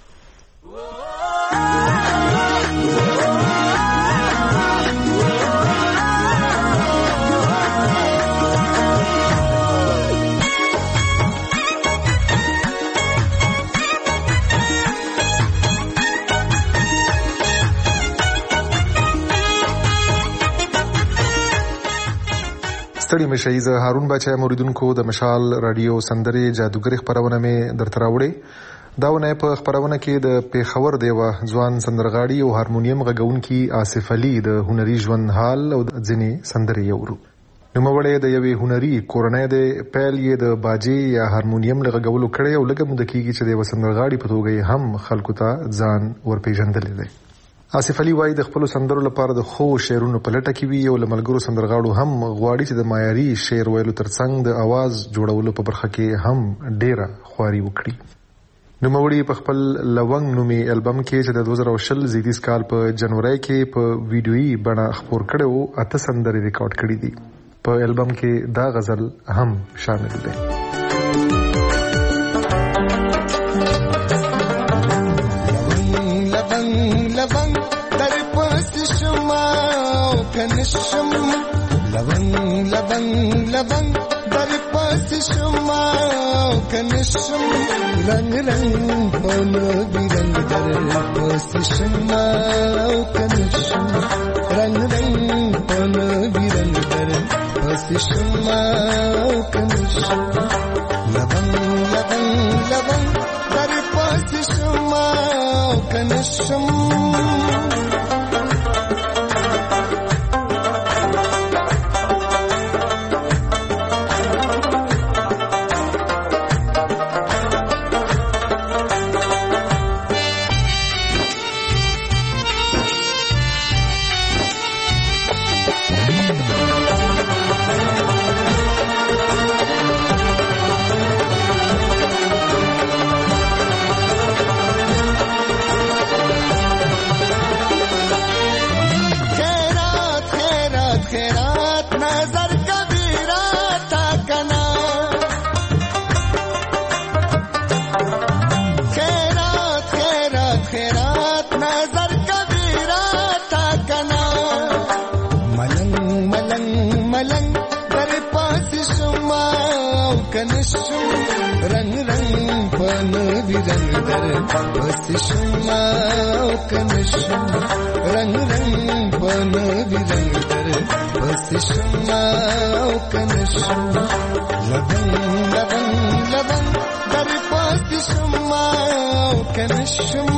ستړي مشي زه هارون باچا موریدونکو د مشال رادیو سندرې جادوګری خبرونه مې درته راوړې. دا ونه په خبرونه کې د پیښور دیوه ځوان سندرغاړي او هارمونیم غږونکي آصف علي د هنري ژوند حال او ځینې سندرې اورو. نوموړی د یوې هنري کورنۍ د پیل یې د باجې یا هارمونیم لغږولو کړی او لږه موده کېږي چې د سندرغاړي په توګه هم خلکو ته ځان ورپېژندلی دی. آصف علي وايي د خپل سندرو لپاره د خو شعرونو په لټه کې وي او له ملګرو سندرغاړو هم غواړي چې د معیاري شعر ویلو ترڅنګ د आवाज جوړولو په برخه کې هم ډیره خواري وکړي. نوموړي په خپل لونګ نومي البم کې چې د دوه زره شل زیږدیز کال په جنوري کې په ویډیويي بڼه خپور کړي او اته سندرې ریکارډ کړي دي. په البم کې دا غزل هم شامل دی. کنشم لبنگ لبنگ لبنگ در پاس شما کنشم رنگ رنگ بولو بیرنگ در پاس شما کنشم رنگ رنگ بولو بیرنگ در پاس شما کنشم لبنگ لبنگ لبنگ در پاس شما کنشم. کنشم رنگ رنگ پن رنگ در بس شما کنشم رنگ رنگ پن رنگ در بس شما کنشم لبن لبن لبن در بس شما کنشم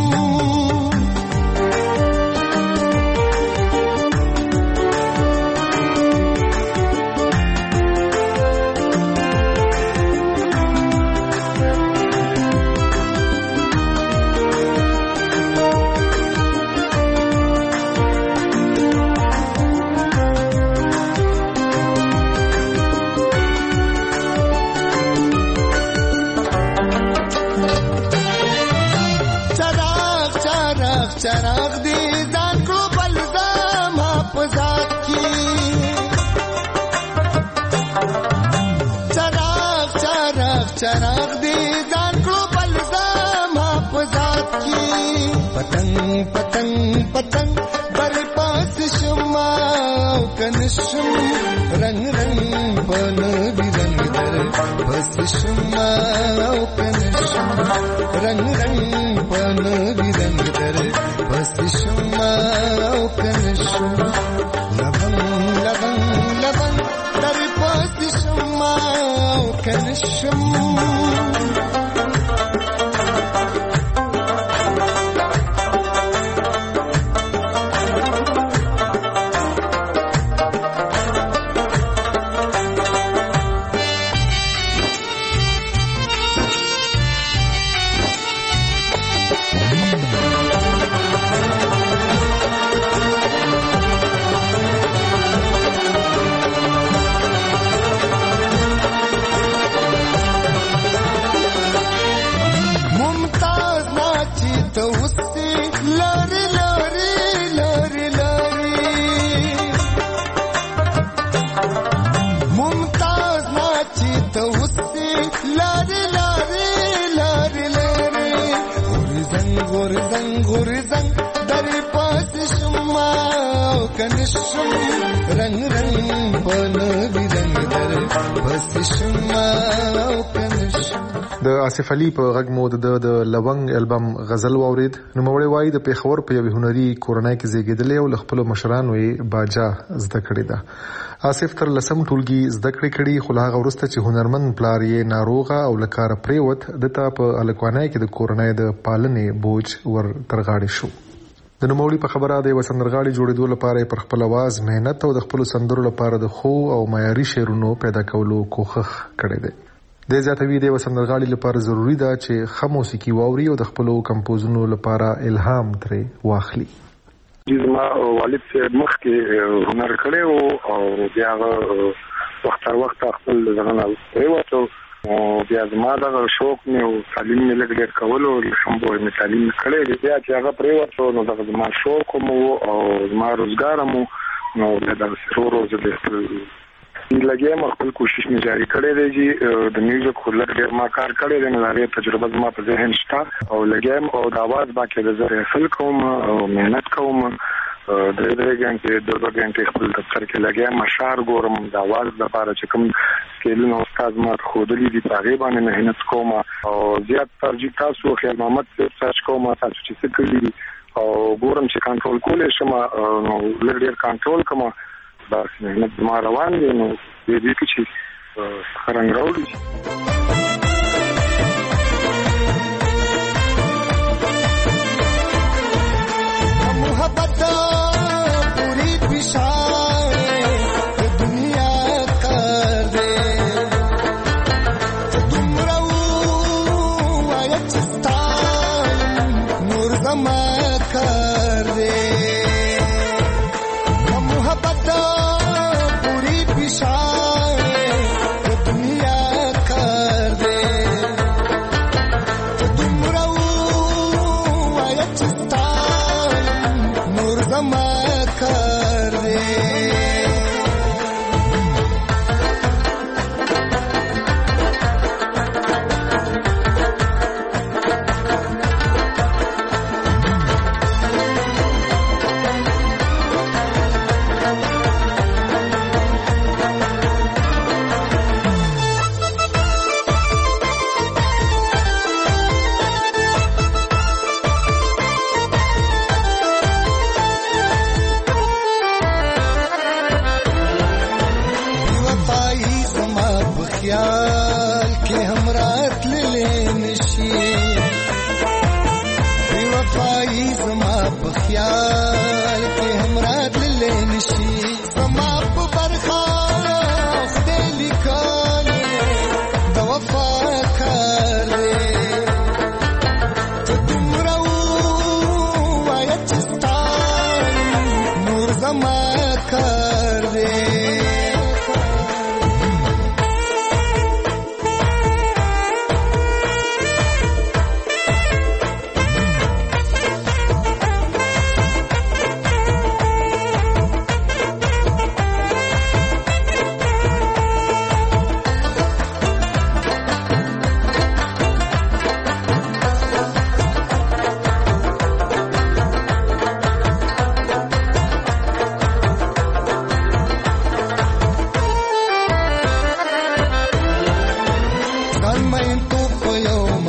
چراغ دی ځان کړو بل زما په ذات کې چراغ چراغ چراغ دی ځان کړو بل زما په ذات کې پتنګ پتنګ پتنګ بر پاس شما کنشم رنگ رنگ بن رنگ در بس شما کنشم رنگ رنگ بن رنگ در بس شما کنشم لبن لبن لبن در بس شما کنشم رنگ رنگ بن رنگ در بس شما کنشم د آصف علي په غږ مو د د لونګ البم غزل واورید نو موري وای د پیښور په یوه هنري کورنۍ کې زیږیدل او خپل مشرانو یې باجا زده کړی دا آصف تر لسم ټولګي زده کړې کړي خو هغه ورسته چې هنرمن پلار یې ناروغه او لکار پریوت دته په الکوانای کې د کورنۍ د پالنې بوج ور ترغاړي شو د نوموړي په خبره د وسندرغاړي جوړېدو لپاره پر خپل आवाज مهنت او د خپل سندرو لپاره د خو او معیاري شعرونو پیدا کولو کوښښ کړی دی د ذاتوي د وسندرغاړي لپاره ضروری ده چې ښه موسیقي واوري او د خپل کمپوزونو لپاره الهام ترې واخلي زما والد مخ کې هنر کړی او بیا وخت تر وخت خپل ځان وروته او بیا زما دا شوق مې او تعلیم مې لګ ډېر کول او شمبو مې تعلیم کړی بیا چې هغه پرې ورته نو دا زما شوق مو او زما روزګار مو نو دا سرور او زه لګیم خپل کوشش مې جاری کړی دی چې د میوزیک خلک ډېر ما کار کړی دی نو دا تجربه زما په ذهن شته او لګیم او د आवाज باکې د زره حاصل کوم او مهنت کوم د دې غنټې د دغه غنټې خپل دفتر کې لګیم اشعار ګورم د आवाज لپاره چې کوم سکیلونه استاد ما خودلی دي په غیبه باندې مهنت کوم او زیات ترجیح تاسو خیال محمد سرچ کوم تاسو چې څه کوي او ګورم چې کنټرول کولې شم نو لږ کنټرول کوم بس مهنت ما روان دي نو دې کې چې څنګه راوړي محبت पूरी पिशाए दुनिया कर दे तुम रहो आयचस्तान नूर जमा कर दे محبت पूरी पिशाए दुनिया कर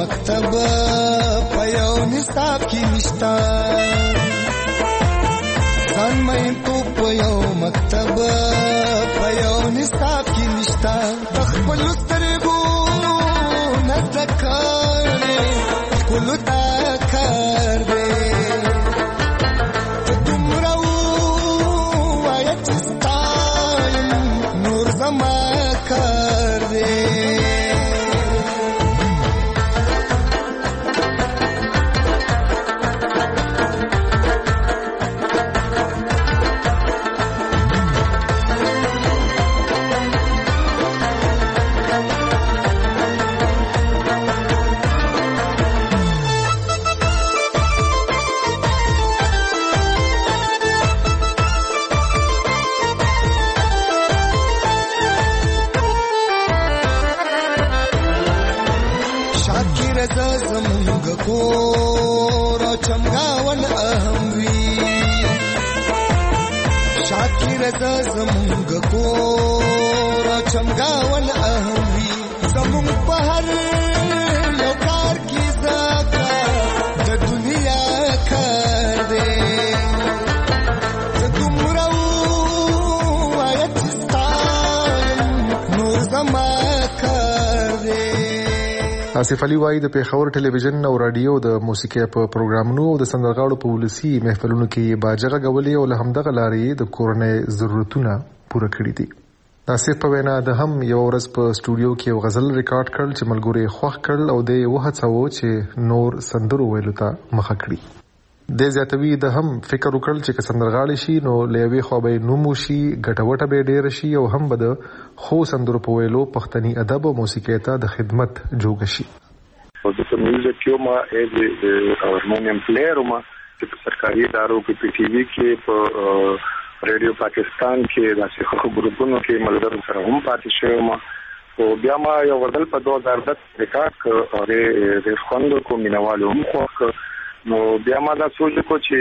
مکتب په یو نصاب کې نشتا ځان مې تو په یو مکتب په یو نصاب کې نشتا خپل سترګو نذکر کول تا کار دې تمرو آیت ستایم نور زما کار دې کور چمګاون اهم وی شاکر د زمونږ کور چمګاون اهم وی زمونږ په هر یو کار کې زکا د دنیا کار دې زموږ آیت ستایم نور زما کار دې آصف علي وايي د پیښور ټلویزیون او رادیو د موسیقي په پروګرامونو او د سندرغاړو په ولسی محفلونو کې باجغه غولې او له همدغه لارې د کورنۍ ضرورتونه پوره کړې دي. آصف په وینا د هم یو ورځ په سټوډیو کې یو غزل ریکارډ کړل چې ملګری خوښ کړل او د یو هڅو چې نور سندرو ویلو ته مخه کړي. د زیاتوي د هم فکر وکړل چې سندرغاړي شي نو لوي خو به نومو شي ګټوټه به ډیر شي او هم به د خو سندرو په ویلو پښتني ادب او موسیقي ته د خدمت جوګ شي. او د میوزیک یو ما از هارمونیم پلیئر ما چې په سرکاري ادارو کې په ټي وي کې په ریډیو پاکستان کې د څخه ګروپونو کې ملګرو سره هم پاتې شوم. او بیا ما یو ورځ په دوه هزار دس ریکارډ کړ او د خوندو کو مینوالو هم خوښ نو بیا ما دا سوچ کو چې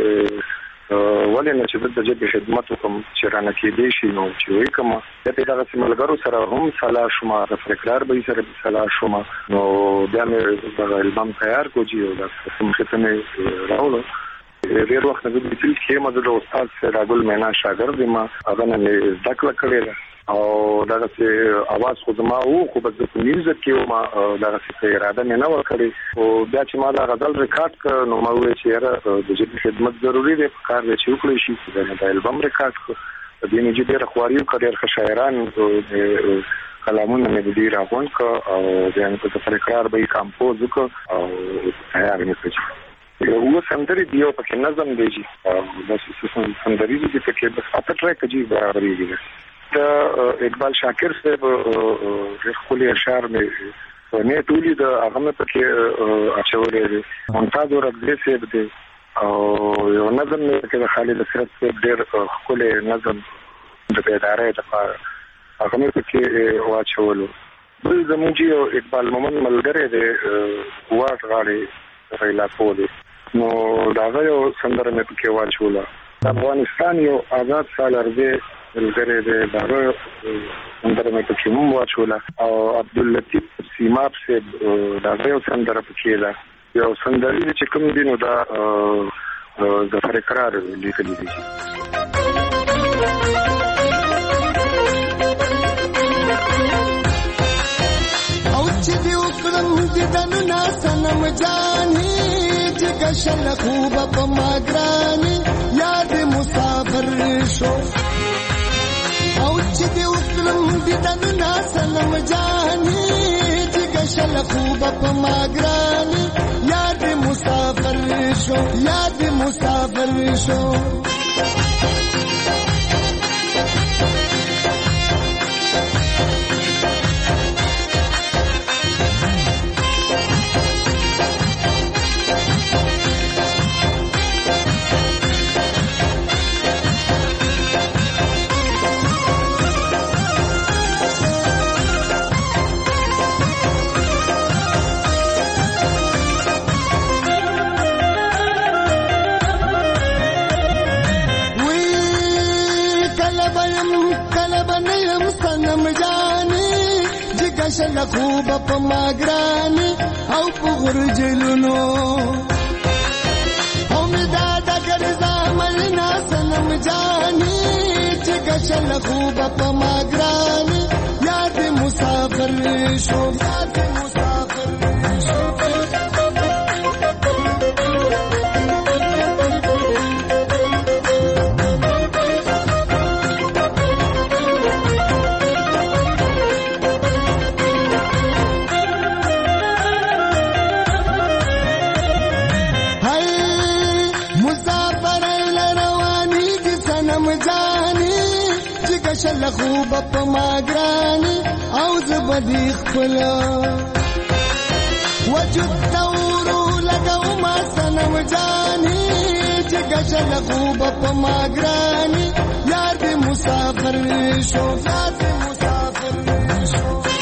ولې نه چې د دې خدمت کوم چې رانه کې دی شي نو چې وي کوم د دې دغه ملګرو سره هم صلاح شوما د فکرار به سره صلاح شوما نو بیا مې د البم تیار کوجی او د سمختنه راولو ډیر وخت د دې فلم کې مده د استاد سره ګل مینا شاګرد ما هغه نه ذکر کړی او دغه چې आवाज خو ما وو خو په دې میوزیک کې ما دغه څه اراده نه و کړی او بیا چې ما دا غزل ریکارډ کړ نو ما وې چې د دې خدمت ضروری دی په کار چې وکړي شي دا البم ریکارډ کړ د دې نه چې ډېر خواریو کډیر خشایران کلامونه مې دې راغون ک او ځان په تفکر به کمپوز وک او تیار مې کړ یو سندري دیو په نظم دیږي او د سندري دې په کې بس اته ټریک دی برابرې دي د اقبال شاکر صاحب خپل اشعار مې نه ټولې د هغه په کې اچولې دي ممتاز ورغلې صاحب دي او یو نظم مې کې خالد اسرت صاحب ډېر خپل نظم د ادارې د هغه مې په کې واچولو بل زموږ یو اقبال مومن ملګری دی واټ غاړي رایلا پولی نو دا یو سندره مې په کې واچوله افغانستان یو آزاد سالارځي ملګری دی دا سندره مې په کې مو واچوله او عبداللطیف سیماب صاحب دا یو سندره په کې ده یو سندري چې کوم دی نو دا ظفر اقرار لیکلي دي او چې دی وکړم دې دنو ناسنم جاني چې کشل خوب په ماګراني یاد مسافر شو او چې دی وکړم دې دنو ناسنم جاني چې کشل خوب په ماګراني یاد مسافر شو یاد مسافر شو شل خوب په ماګراني او په غرجلونو هم دا د ګرځا ملنا سنم جاني چې کشل خوب په ماګراني یاد مسافر شو یاد مسافر شو شل خوب په ماګراني او زبدي خپل وجود تورو لګاو ما سنم جاني چې شل خوب په ماګراني یار دې مسافر شو یار دې مسافر شو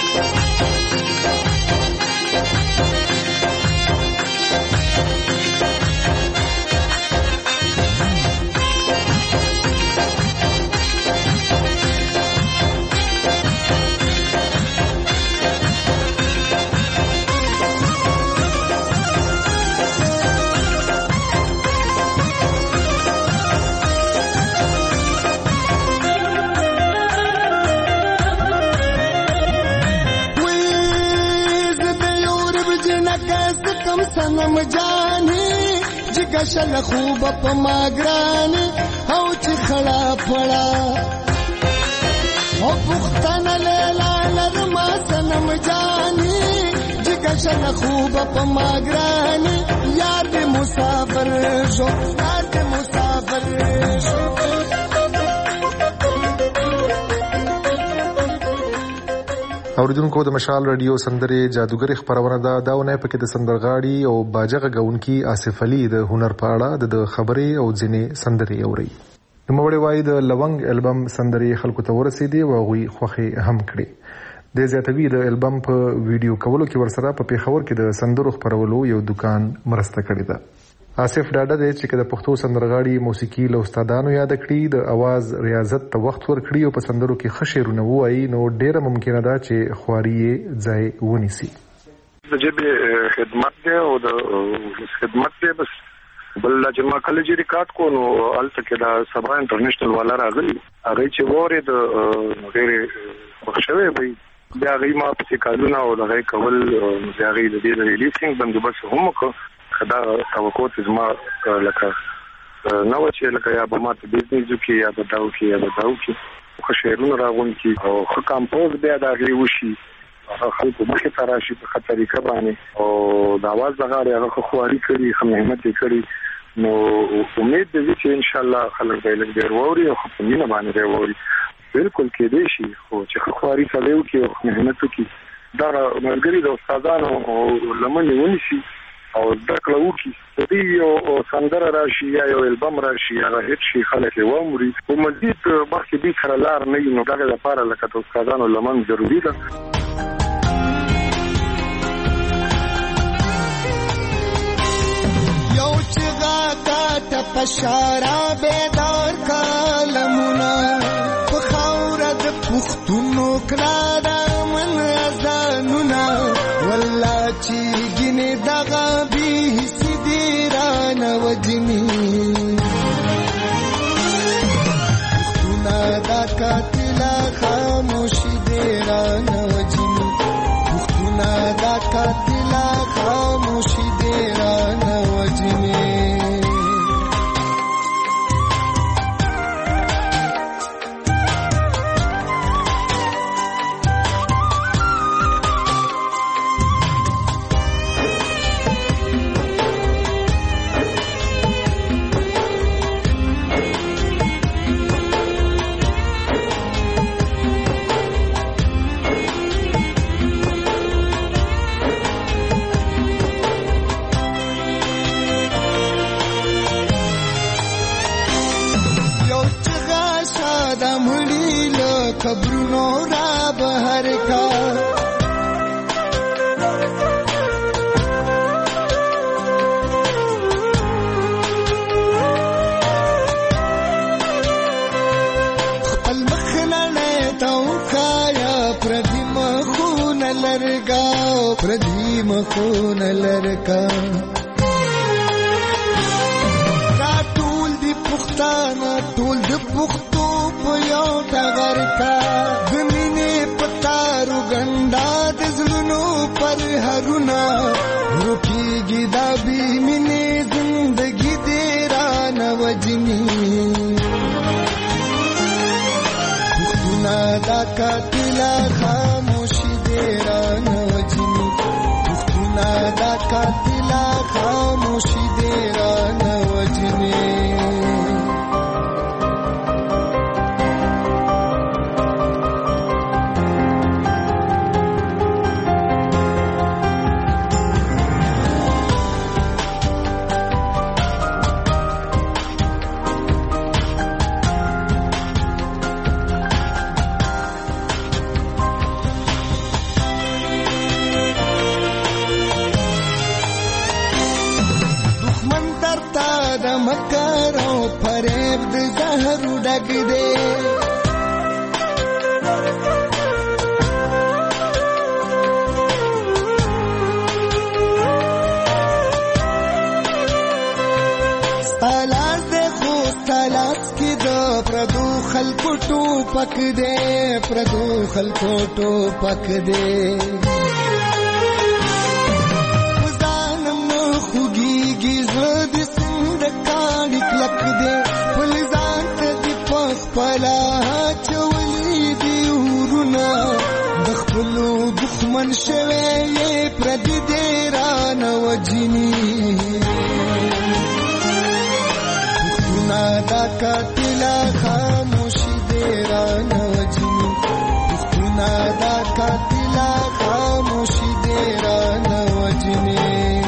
سنم جاني جګه شل خوب په ماګراني او چې خړا پړا او پختن لیلا لرما سنم جاني جګه شل خوب په ماګراني یار دې مسافر شو یار دې مسافر شو اوریدونکو د مشال رادیو سندرې جادوګر خبرونه دا داونه پکې د سندرغاړي او باجغه غونکی آصف علي د هنر په اړه د خبرې او ځینې سندرې اوري. نوموړی وایي د لونګ البم سندرې خلکو ته ورسېدي او غوي خوخي هم کړي. د زیاتوي د البم په ویډیو کولو کې ورسره په پیښور کې د سندرو خبرولو یو دکان مرسته کړې ده. آصف ډاډه دی چې د پښتو سندرغاړي موسیقي له استادانو یاد کړي د اواز ریاضت ته وخت ورکړي او په سندرو کې ښه شعرونه ووایي نو ډیره ممکنه ده چې خواري یې ځای ونیسي. د ژبې خدمت دی او د خدمت دی بس بل چې ما کله چې ریکارډ کو نو الته کې دا سبا انټرنیشنل والا راغلی هغه چې وره د غیر خوشوي وي بیا غي ما په کالونه او د غي کول بیا غي د دې ریلیسینګ بندوبست هم کو خدا توقع زما لکه نو چې لکه یا به ماته بزنس کې یا به داو کې یا به داو کې خو شعرونه راغون کې او خو کمپوز بیا دا غي وشي خلکو مخه تراشي په خطرې کبانه او د आवाज دغه هغه خواري کړی خو مهمت یې کړی نو امید دې چې ان شاء الله خلک به لږ ډیر ووري او خو مینه باندې ووري بالکل کې دې شي خو چې خواري کوي کې مهمت کوي دا ملګری د استادانو لمنې ونیسي او دکړه وکي دې یو سندره راشي یا یو البم راشي هغه هیڅ شي خلک یې ومري او مزید باقي دې سره لار نه نو دا لپاره لکه د استادانو لمن ضروري ده. یو چې غاټه ته پشارا بیدار کلمونه په خاوره د پښتونو کړه من ازانونه والله چې ګینه دغه به سیدران وجنی پښتونه دا قاتل خاموش دیران وجنی پښتونه دا قاتل خاموش دیران وجنی خبرونو را بهر کا خپل مخنا نه تاو کایا پردی مخون لرګاو پردی مخون لرکا را ټول دی پښتانه ټول د پښتو په یو ټغر کا د مینې پتارو ګندا د زړونو پر هرونه روکیږي دا بی مینې زندگی دې را نه وجني پښتونه دا قاتله خاموشي دې را نه وجني پښتونه دا قاتله خاموشي دې را نه وجني پک دے پردو خلکو ټو پک دے وزانم نو خوږیږي زړه د سند کاڼي کلک دے ولزان ته د پخ پلا چولې دی ورونه د خپلو دښمن شوی پردي دې را نه وجني پښتونه دا قاتله خاموشي را نه وجني پښتونه دا قاتله خاموشي دې را نه وجني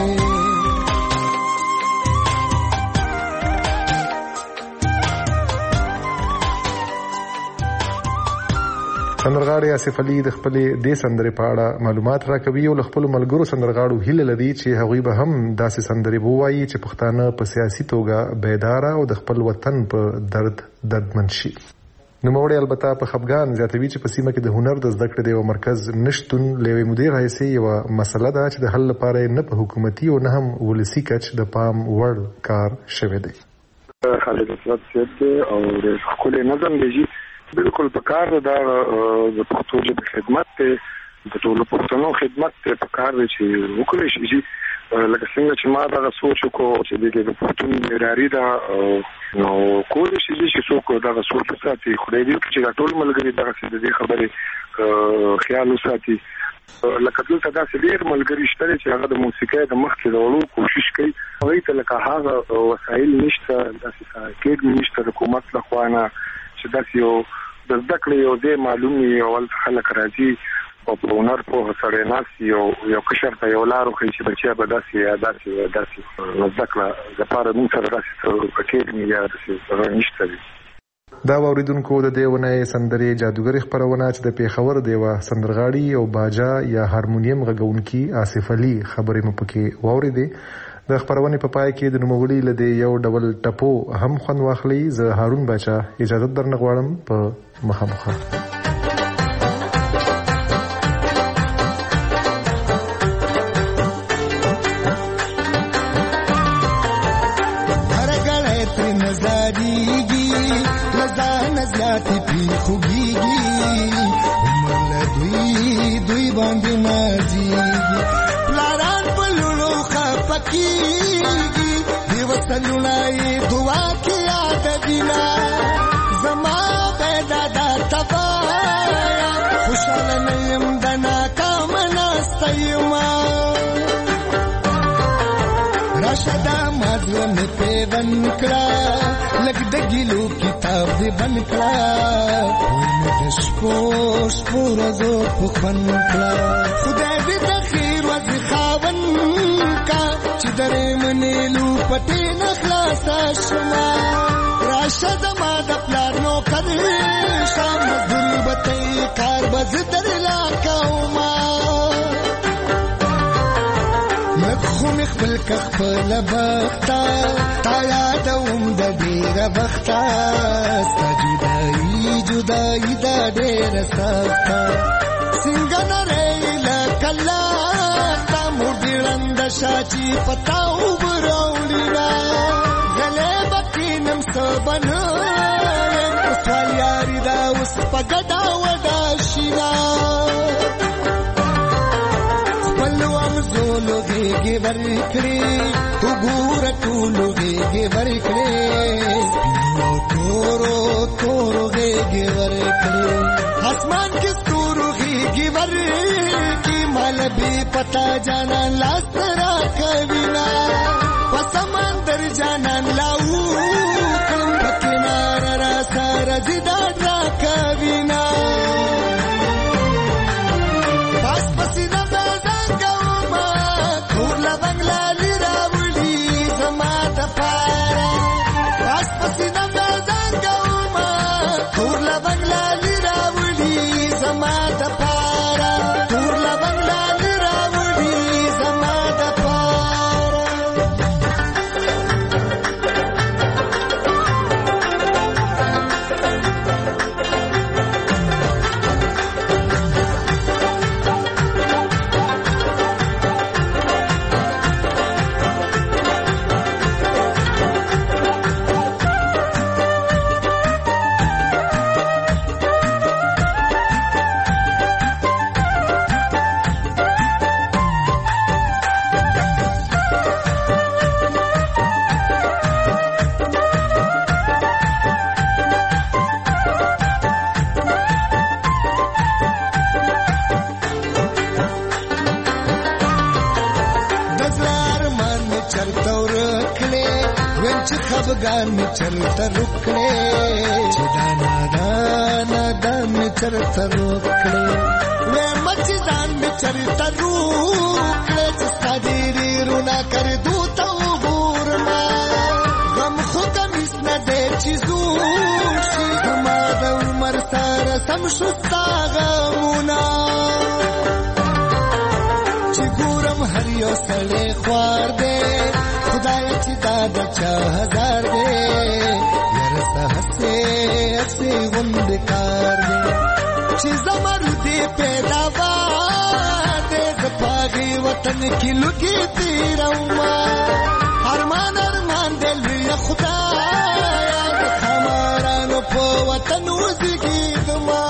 سندرغاړي آصف علي د خپلې دې سندرې په اړه معلومات راکوي او خپل ملګرو سندرغاړو هیله لري چې هغوی به هم داسې سندرې ووایي چې پښتانه په سیاسي توګه بیداره او د خپل وطن په درد دردمن شي. نوموړی البته په خفګان زیاتوي چې په سیمه کې د هنر د زده کړې د یو مرکز نشتون له یوې مودې راهیسې یوه مسله ده چې د حل لپاره نه په حکومتي او نه هم ولسي کچ د پام وړ کار شوی دی. خالد اسد صاحب او د ښکلي نظم دی بالکل په کار د پښتو ژبې خدمت ته د ټولو پښتنو خدمت ته په کار دی چې وکړي شي لکه څنګه چې ما دا سوچ وکړو چې د پښتون معیاري ده نو کولی شي چې څوک دا سوچ وساتي خدای دې چې دا ټول ملګري دغه څه د خبرې خیال وساتي لکه دلته داسې ډېر ملګري شته چې هغه د موسیقۍ د مخکې د وړو کوشش کوي هغوی ته لکه هغه وسایل نشته داسې کېږي نشته د حکومت لخوا نه چې داسې یو د زده کړې یو ځای معلوم وي اول خلک راځي او په هنر پوهه سړی ناست یو یو کشر ته یو لار وښیي چې بچیا به داسې یا داسې داسې زده کړه دپاره موږ سره داسې څه کېږي یا داسې هغه نشته وي. دا واوریدونکو د دې ونې سندرې جادوګري خپرونه چې د پیښور د یوه سندرغاړي او باجا یا هارمونیم غږونکي آصف علي خبرې مو پکې واورېدې. د خپرونې په پای کې د نوموړي له دې یو ډول ټپو هم خوند واخلئ. زه هارون باچا اجازه درنه غواړم په مخامخ. لونای دعا کیا ددینا زما پیدا دا تبا خوشاله نیم دنا کامنا استیما راشدا مازون پیون کړه لګ دګلو کتاب دې بن کړه د شپو شپو روزو په خن کړه خدای دې د خیر وځ خاون کا چې درې منې لو پټې نخلاص شما راشد ما د پلار نو کړې شام ضربتې کار بز درلا کوما مخو مخبل کخپل بختا تا یادوم د ډېر بختا سجدای جدای د ډېر سختا څنګه نری لکه کلا تا مودلند شاچی پتاو براولینا غلې بکینم سبنا سوال یاري دا اوس پګدا ودا شینا خپلوام زولږي ورکړي تو ګور ټولږي ورکړي تورو تورږي ورکړي اسمان کې ستورږي ورکړي مال به پتا جانا لاسترا کوینا پسمندر جانا لاو کنار را سر زیدا را کوینا پاس پسیدا بزنګوما کورلا بنگلا لیراولی زما د پاره پاس پسیدا بزنګوما کورلا بنگلا لیراولی زما د پاره کورلا بنگلا لیراولی زما د پاره خفګان می چرته رکړې چې دانا دانا دان می چرته رکړې وې مچ ځان می چرته رکړې چې ستاديري رونا کړ دوته وګورما غم خو کمیس نه دې چې زور شي ما د عمر سره سم شستا غمونا چې ګورم هر یو سړی خوار دې خدای چې دا د چا هزار دې یاره سهسه اسه غوند کار دې چې زمر دې پیداوار دې د پاغي وطن کې لګي تیروما ارمان ارمان دې لوی خدایا د خمارانو په وطن وزګي دما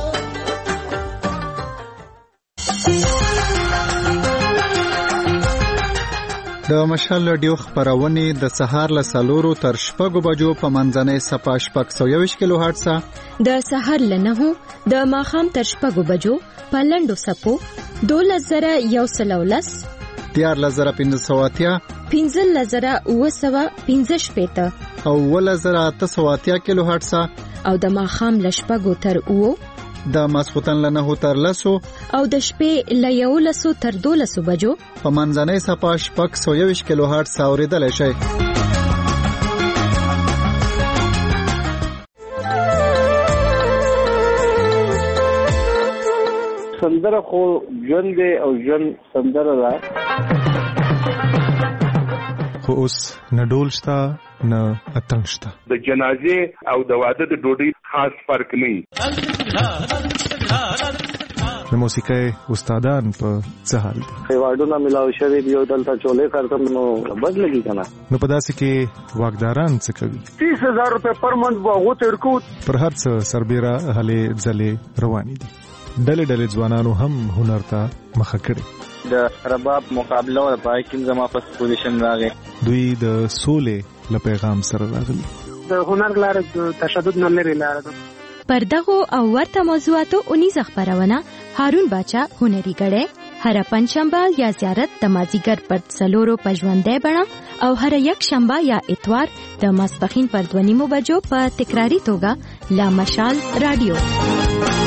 د مشال رادیو خبرونه د سهار له سلورو تر شپږو بجو په منځنۍ صفه شپږ سوه یوویشت کیلو هرتز د سهار له نهو د ماښام تر شپږو بجو په لنډو سپو دولس زره یو سل او لس دیارلس زره پنځه سوه اتیا پنځلس زره اووه سوه پنځه شپېته او اوولس زره اته سوه اتیا کیلو هرتز او د ماښام له شپږو تر اوو د ماسختن له نهو تر لسو او د شپې له یولسو تر دولسو بجو په منځنۍ صفه شپږ سوه یوویشت کیلو هرتز اورېدلی شئ. سندره خو ژوند دی او ژوند سندره ده خو اوس نه ډول شته نه اتنګ شته. د جنازې او د واده د ډوډۍ خاص فرق نه وي. د موسیقۍ استادان په څه حال دي؟ ایوارډونه ملاو شوي دي او دلته چولې کارتم نو بد لګي کنه. نو په داسې کې واکداران څه کوي؟ تیس هزار روپے پر منت به هغو ته ورکو. پر هر څه سربیره هلې ځلې روانې دي. ډلې ډلې ځوانانو هم هنر ته مخه کړې. د رباب مقابله او پای کې زما په پوزیشن راغی. دوی د سولې له پیغام سره راغلي. د هنر لاره د تشدد نه لري لاره ده. پر دغه او ورته موضوعاتو اونیزه خبرونه هارون باچا هنري غړې هر پنځشنبه یا زیارت د مازیګر پر څلورو پژوندې بڼه او هر یک شنبه یا اتوار د ماسپخین پر دوه نیمو بجو په تکراری توګه لا مشال رادیو.